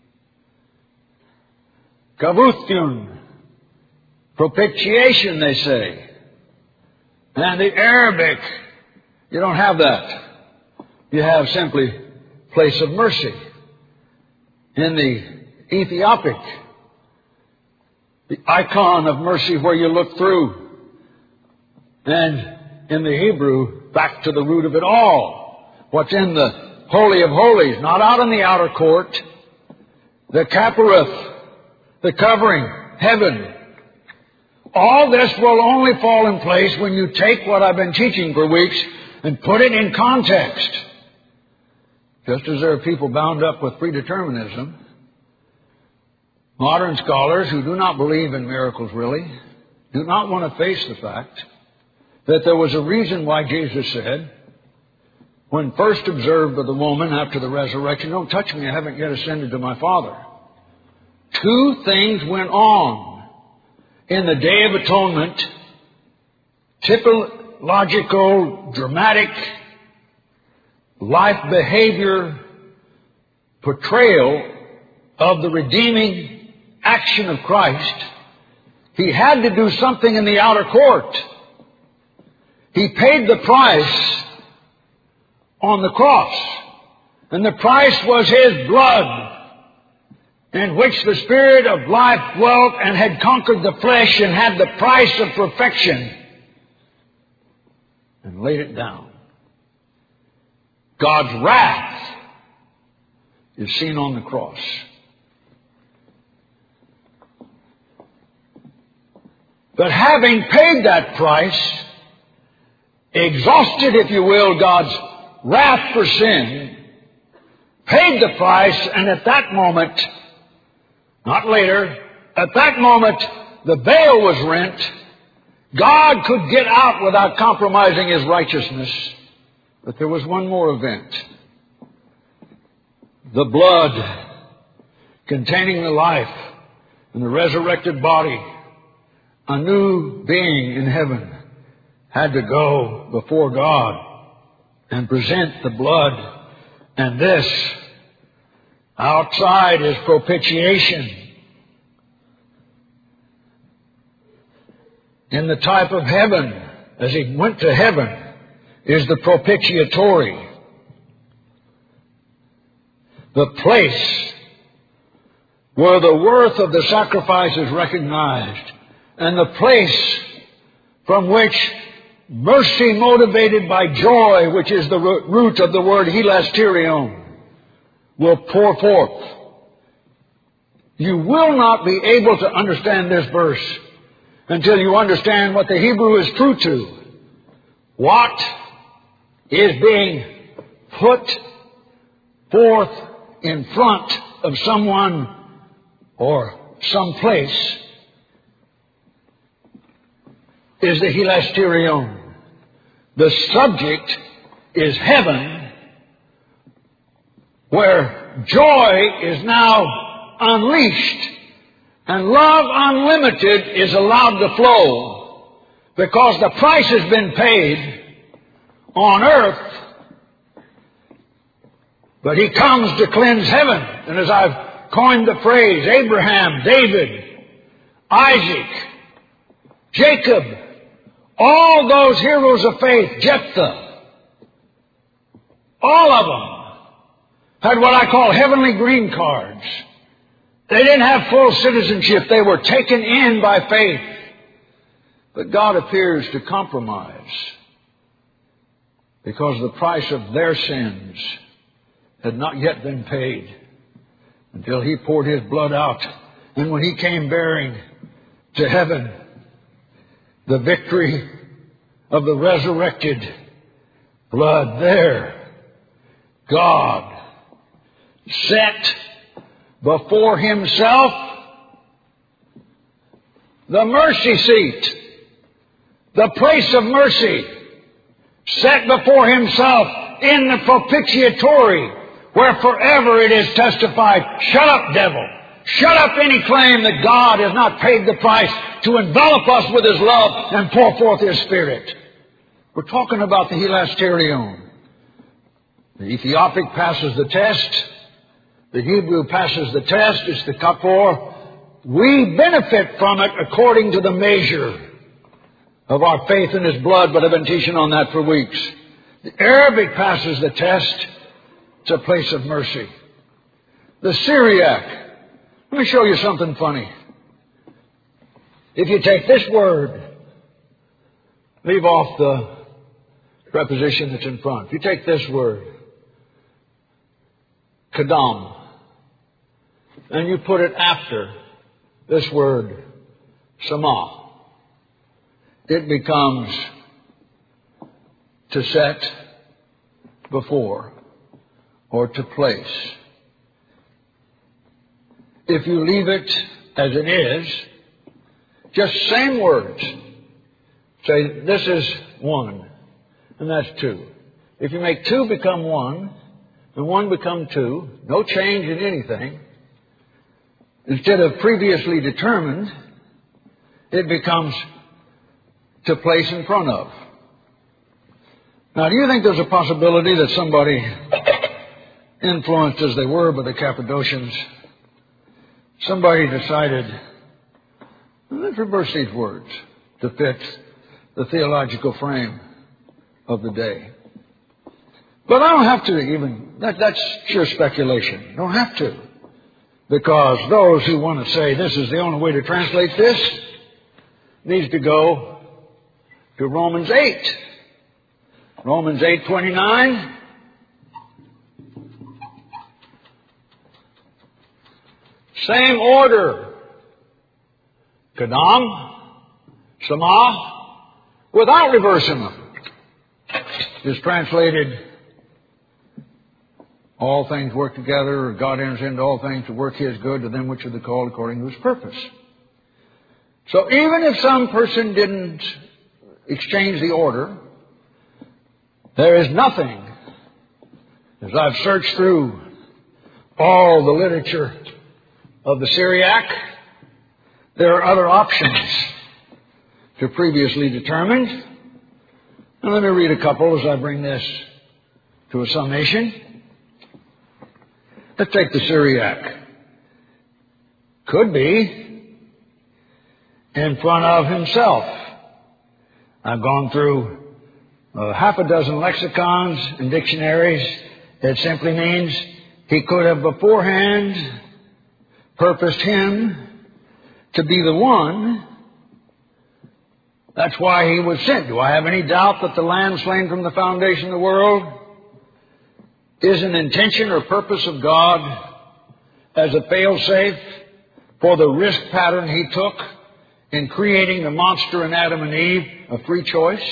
kavuthun, propitiation, they say. And the Arabic, you don't have that. You have simply place of mercy. In the Ethiopic, the icon of mercy where you look through. And in the Hebrew, back to the root of it all. What's in the Holy of Holies, not out in the outer court. The Kappareth, the covering, heaven. All this will only fall in place when you take what I've been teaching for weeks and put it in context. Just as there are people bound up with predeterminism, modern scholars who do not believe in miracles really, do not want to face the fact that there was a reason why Jesus said, when first observed by the woman after the resurrection, don't touch me, I haven't yet ascended to my Father. Two things went on in the Day of Atonement, typological, dramatic, life behavior portrayal of the redeeming action of Christ, He had to do something in the outer court. He paid the price on the cross. And the price was His blood, in which the Spirit of life dwelt and had conquered the flesh and had the price of perfection and laid it down. God's wrath is seen on the cross. But having paid that price, exhausted, if you will, God's wrath for sin, paid the price, and at that moment, not later, at that moment, the veil was rent. God could get out without compromising His righteousness. But there was one more event. The blood containing the life and the resurrected body, a new being in heaven, had to go before God and present the blood. And this, outside, is propitiation. In the type of heaven, as He went to heaven, is the propitiatory. The place where the worth of the sacrifice is recognized, and the place from which mercy motivated by joy, which is the root of the word hilasterion, will pour forth. You will not be able to understand this verse until you understand what the Hebrew is true to. What is being put forth in front of someone or some place is the hilasterion. The subject is heaven, where joy is now unleashed and love unlimited is allowed to flow, because the price has been paid on earth. But He comes to cleanse heaven. And as I've coined the phrase, Abraham, David, Isaac, Jacob, all those heroes of faith, Jephthah, all of them had what I call heavenly green cards. They didn't have full citizenship. They were taken in by faith. But God appears to compromise, because the price of their sins had not yet been paid until He poured His blood out. And when He came bearing to heaven the victory of the resurrected blood, there God set before Himself the mercy seat, the place of mercy, set before Himself in the propitiatory, where forever it is testified, shut up, devil. Shut up any claim that God has not paid the price to envelop us with His love and pour forth His Spirit. We're talking about the hilasterion. The Ethiopic passes the test. The Hebrew passes the test. It's the kapor. We benefit from it according to the measure of our faith in His blood, but I've been teaching on that for weeks. The Arabic passes the test. It's a place of mercy. The Syriac. Let me show you something funny. If you take this word, leave off the preposition that's in front. If you take this word, kadam, and you put it after this word, sama, it becomes to set before or to place. If you leave it as it is, just same words. Say, this is one, and that's two. If you make two become one, and one become two, no change in anything, instead of previously determined, it becomes to place in front of. Now, do you think there's a possibility that somebody, influenced as they were by the Cappadocians, somebody decided, let's reverse these words to fit the theological frame of the day. But I don't have to even, that's pure speculation. Don't have to. Because those who want to say this is the only way to translate this needs to go to Romans 8. Romans 8:29. Same order. Kadam, Sama, without reversing them, is translated, all things work together, or God enters into all things to work His good to them which are the called according to His purpose. So even if some person didn't exchange the order, there is nothing, as I've searched through all the literature of the Syriac, there are other options to previously determined. And let me read a couple as I bring this to a summation. Let's take the Syriac. Could be in front of himself. I've gone through half a dozen lexicons and dictionaries. It simply means he could have beforehand purposed him to be the one. That's why he was sent. Do I have any doubt that the Lamb slain from the foundation of the world is an intention or purpose of God as a fail-safe for the risk pattern He took in creating the monster in Adam and Eve, a free choice?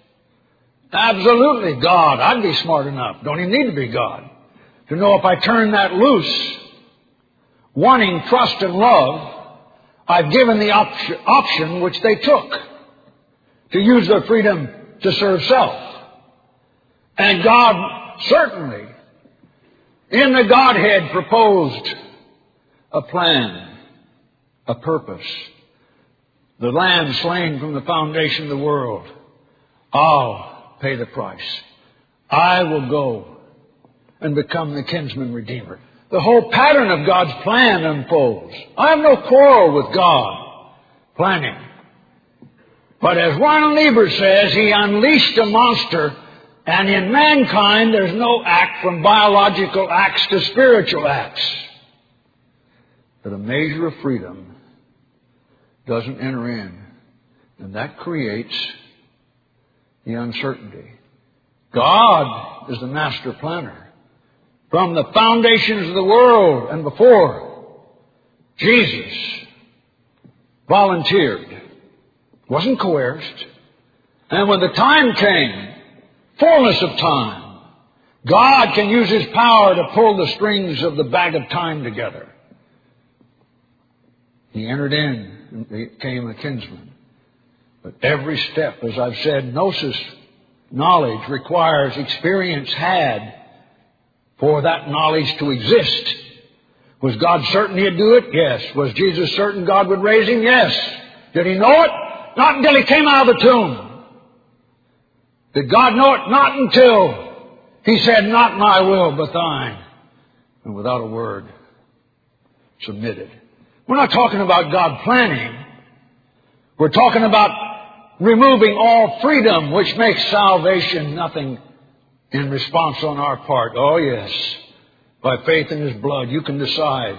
Absolutely God. I'd be smart enough, don't even need to be God, to know if I turn that loose, wanting trust and love, I've given the option which they took to use their freedom to serve self. And God certainly, in the Godhead, proposed a plan, a purpose. The Lamb slain from the foundation of the world. I'll pay the price. I will go and become the kinsman redeemer. The whole pattern of God's plan unfolds. I have no quarrel with God planning. But as Ron Lieber says, He unleashed a monster, and in mankind there's no act from biological acts to spiritual acts. But a measure of freedom doesn't enter in, and that creates the uncertainty. God is the master planner. From the foundations of the world and before, Jesus volunteered, wasn't coerced. And when the time came, fullness of time, God can use His power to pull the strings of the bag of time together. He entered in and became a kinsman. But every step, as I've said, gnosis, knowledge, requires experience had for that knowledge to exist. Was God certain He'd do it? Yes. Was Jesus certain God would raise Him? Yes. Did He know it? Not until He came out of the tomb. Did God know it? Not until He said, not my will, but thine. And without a word, submitted. We're not talking about God planning. We're talking about removing all freedom, which makes salvation nothing in response on our part. Oh yes, by faith in His blood, you can decide.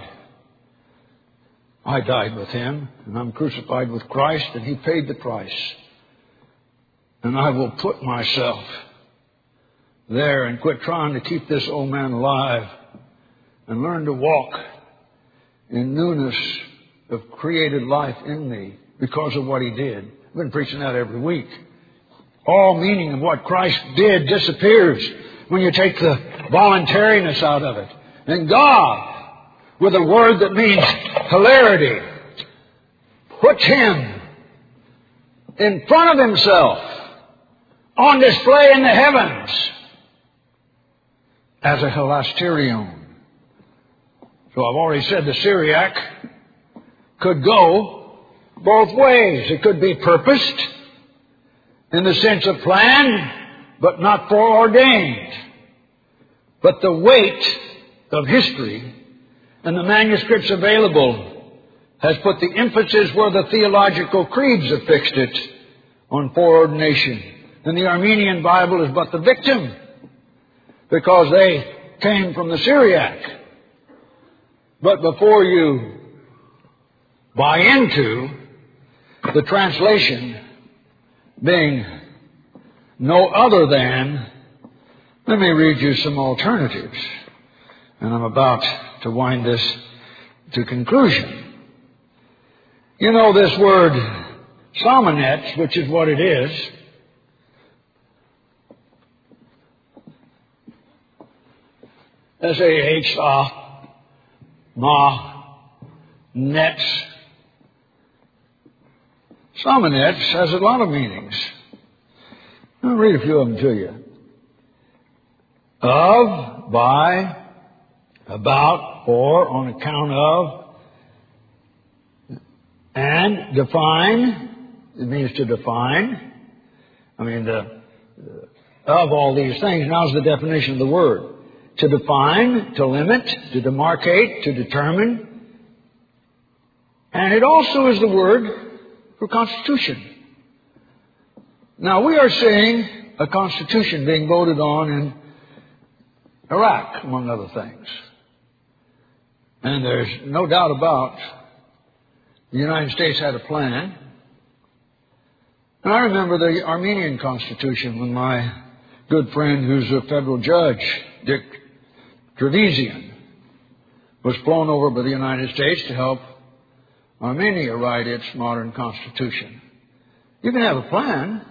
I died with Him, and I'm crucified with Christ, and He paid the price. And I will put myself there and quit trying to keep this old man alive and learn to walk in newness of created life in me because of what He did. I've been preaching that every week. All meaning of what Christ did disappears when you take the voluntariness out of it. And God, with a word that means hilarity, puts Him in front of Himself on display in the heavens as a hilasterion. So I've already said the Syriac could go both ways. It could be purposed in the sense of planned, but not foreordained. But the weight of history and the manuscripts available has put the emphasis where the theological creeds have fixed it, on foreordination. And the Armenian Bible is but the victim, because they came from the Syriac. But before you buy into the translation being no other than, let me read you some alternatives. And I'm about to wind this to conclusion. You know, this word Salmonets, which is what it is, S-A-H-A-M-A-Nets. Salmonets has a lot of meanings. I'll read a few of them to you. Of, by, about, for, on account of, and define. It means to define. Of all these things. Now's the definition of the word. To define, to limit, to demarcate, to determine. And it also is the word for constitution. Now, we are seeing a constitution being voted on in Iraq, among other things. And there's no doubt about the United States had a plan. And I remember the Armenian Constitution when my good friend who's a federal judge, Dick Trevisan, was flown over by the United States to help Armenia write its modern constitution. You can have a plan.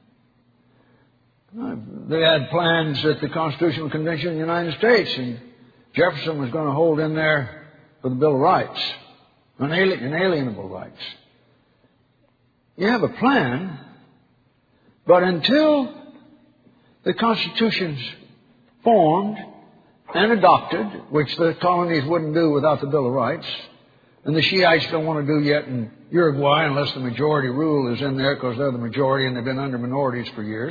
They had plans at the Constitutional Convention of the United States, and Jefferson was going to hold in there for the Bill of Rights, inalienable rights. You have a plan, but until the Constitution's formed and adopted, which the colonies wouldn't do without the Bill of Rights, and the Shiites don't want to do yet in Uruguay unless the majority rule is in there because they're the majority and they've been under minorities for years.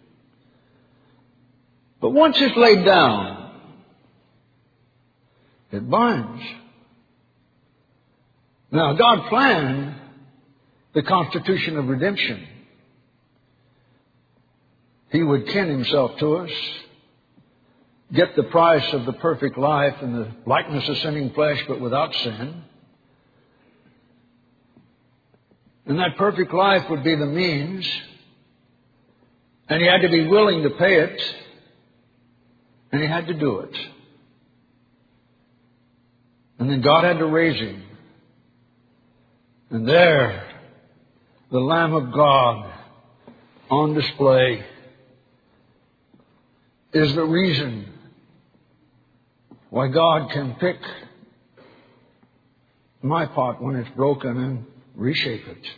But once it's laid down, it binds. Now, God planned the Constitution of Redemption. He would kin Himself to us, get the price of the perfect life and the likeness of sinning flesh, but without sin. And that perfect life would be the means, and He had to be willing to pay it, and He had to do it. And then God had to raise Him. And there, the Lamb of God on display is the reason why God can pick my pot when it's broken and reshape it.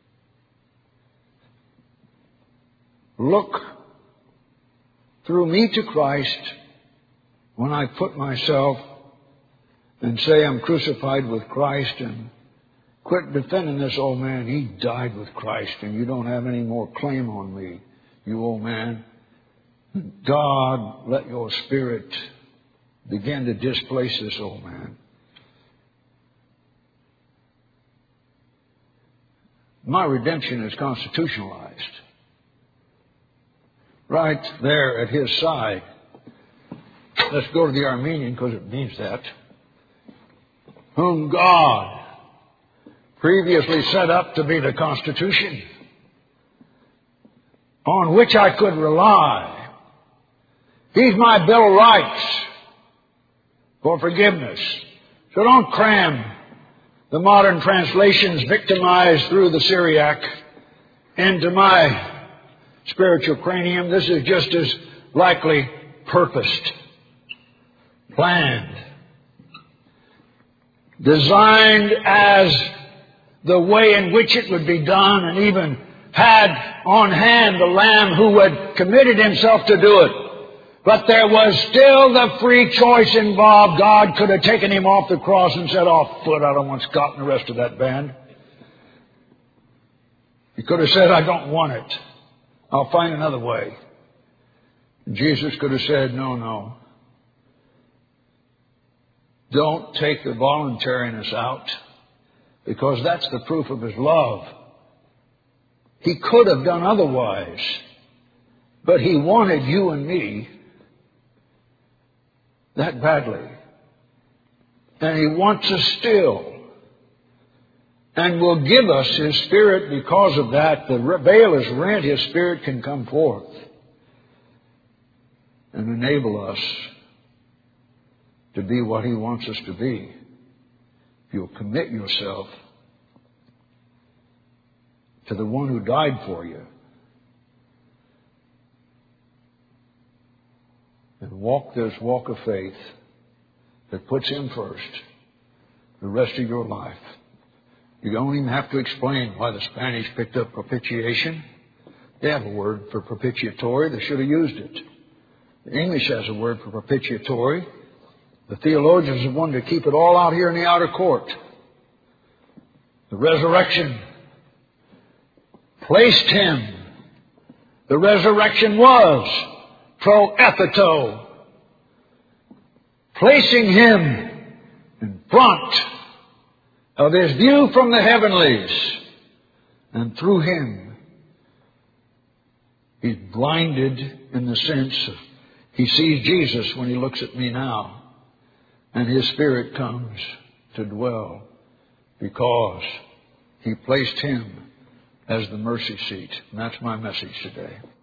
Look through me to Christ when I put myself and say I'm crucified with Christ, and quit defending this old man. He died with Christ and you don't have any more claim on me, you old man. God, let your Spirit begin to displace this old man. My redemption is constitutionalized. Right there at His side. Let's go to the Armenian because it means that. Whom God previously set up to be the Constitution, on which I could rely. He's my Bill of Rights for forgiveness. So don't cram the modern translations victimized through the Syriac into my spiritual cranium. This is just as likely purposed, planned, designed as the way in which it would be done, and even had on hand the Lamb who had committed Himself to do it. But there was still the free choice involved. God could have taken Him off the cross and said, "Off foot, I don't want Scott and the rest of that band." He could have said, "I don't want it. I'll find another way." And Jesus could have said, No. Don't take the voluntariness out, because that's the proof of His love. He could have done otherwise, but He wanted you and me that badly. And He wants us still. And will give us His Spirit because of that. The veil is rent, His Spirit can come forth and enable us to be what He wants us to be. If you'll commit yourself to the one who died for you and walk this walk of faith that puts Him first the rest of your life. You don't even have to explain why the Spanish picked up propitiation. They have a word for propitiatory. They should have used it. The English has a word for propitiatory. The theologians have wanted to keep it all out here in the outer court. The resurrection placed Him. The resurrection was proepito, placing Him in front of His view from the heavenlies. And through Him, He's blinded in the sense of He sees Jesus when He looks at me now. And His Spirit comes to dwell because He placed Him as the mercy seat. And that's my message today.